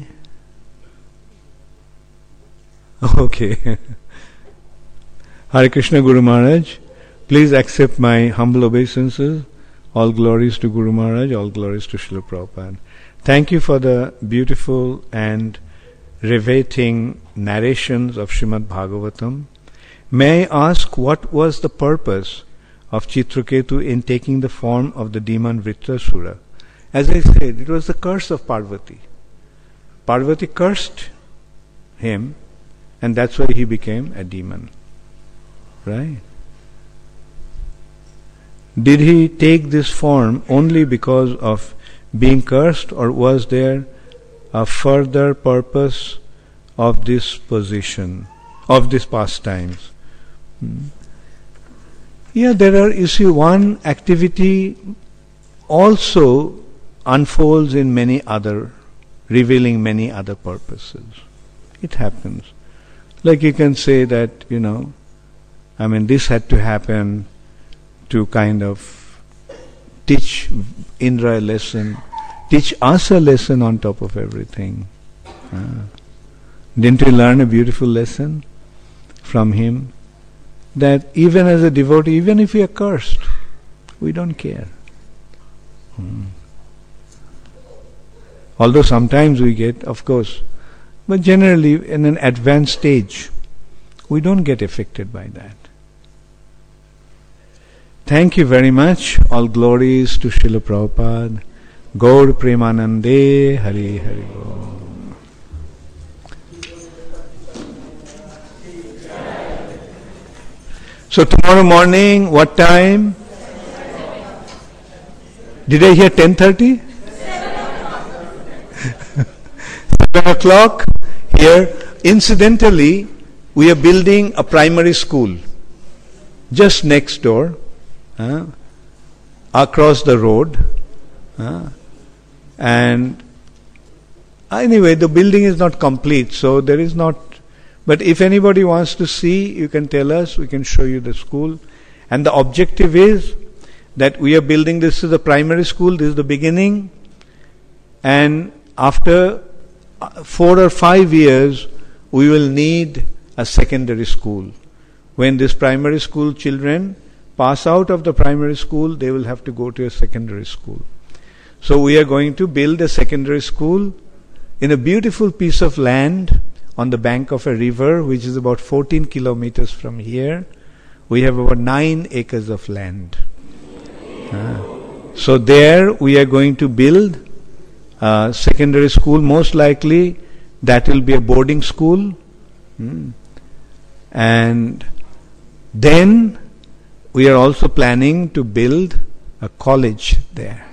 Okay. Hare Krishna Guru Maharaj, please accept my humble obeisances. All glories to Guru Maharaj, all glories to Srila Prabhupada. Thank you for the beautiful and riveting narrations of Srimad Bhagavatam. May I ask what was the purpose of Chitraketu in taking the form of the demon Vritrasura? As I said, it was the curse of Parvati. Parvati cursed him, and that's why he became a demon. Right? Did he take this form only because of being cursed, or was there a further purpose of this position, of this pastimes? Hmm. Yeah, there are, you see, one activity also unfolds in many other, revealing many other purposes. It happens. Like you can say that, you know, I mean, this had to happen to kind of teach Indra a lesson, teach us a lesson on top of everything. Uh, didn't we learn a beautiful lesson from him? That even as a devotee, even if we are cursed, we don't care. Hmm. Although sometimes we get, of course, but generally in an advanced stage, we don't get affected by that. Thank you very much. All glories to Srila Prabhupada. Gaur Premanande Hari Hari Bol. So tomorrow morning, what time? Did I hear ten thirty? seven o'clock here. Incidentally, we are building a primary school just next door, uh, across the road. Uh, and anyway, the building is not complete, so there is not. But if anybody wants to see, you can tell us, we can show you the school. And the objective is that we are building, this is the primary school, this is the beginning. And after four or five years, we will need a secondary school. When this primary school children pass out of the primary school, they will have to go to a secondary school. So we are going to build a secondary school in a beautiful piece of land on the bank of a river, which is about fourteen kilometers from here. We have about nine acres of land. Ah. So there we are going to build a secondary school. Most likely that will be a boarding school. Hmm. And then we are also planning to build a college there.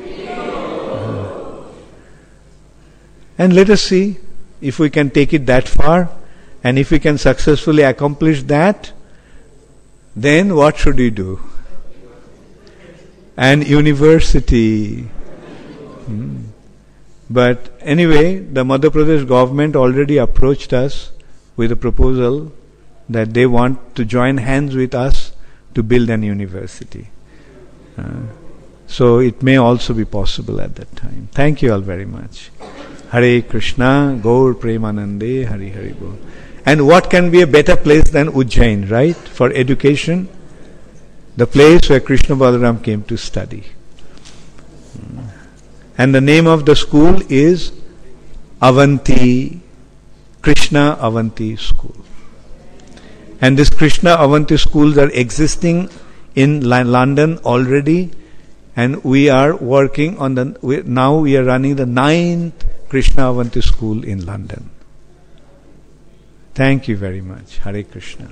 Uh, and let us see if we can take it that far, and if we can successfully accomplish that, then what should we do? An university. Hmm. But anyway, the Madhya Pradesh government already approached us with a proposal that they want to join hands with us to build an university. Uh, so it may also be possible at that time. Thank you all very much. Hare Krishna, Gaur Premanande, Hari Hari Bol. And what can be a better place than Ujjain, right? For education, the place where Krishna Balaram came to study. And the name of the school is Avanti, Krishna Avanti School. And this Krishna Avanti schools are existing in London already, and we are working on the, we, now we are running the ninth Krishna Avanti school in London. Thank you very much. Hare Krishna.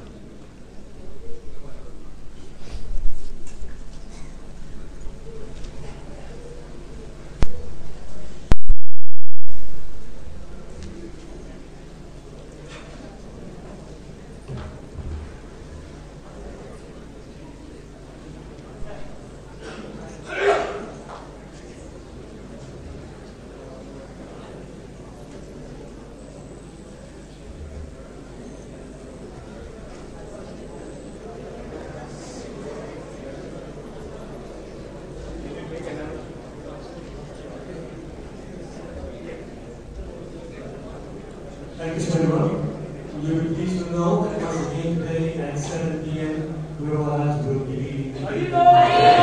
Thank you, everyone. You will please to know that on the same day at seven p.m. Guru Maharaj will be leading.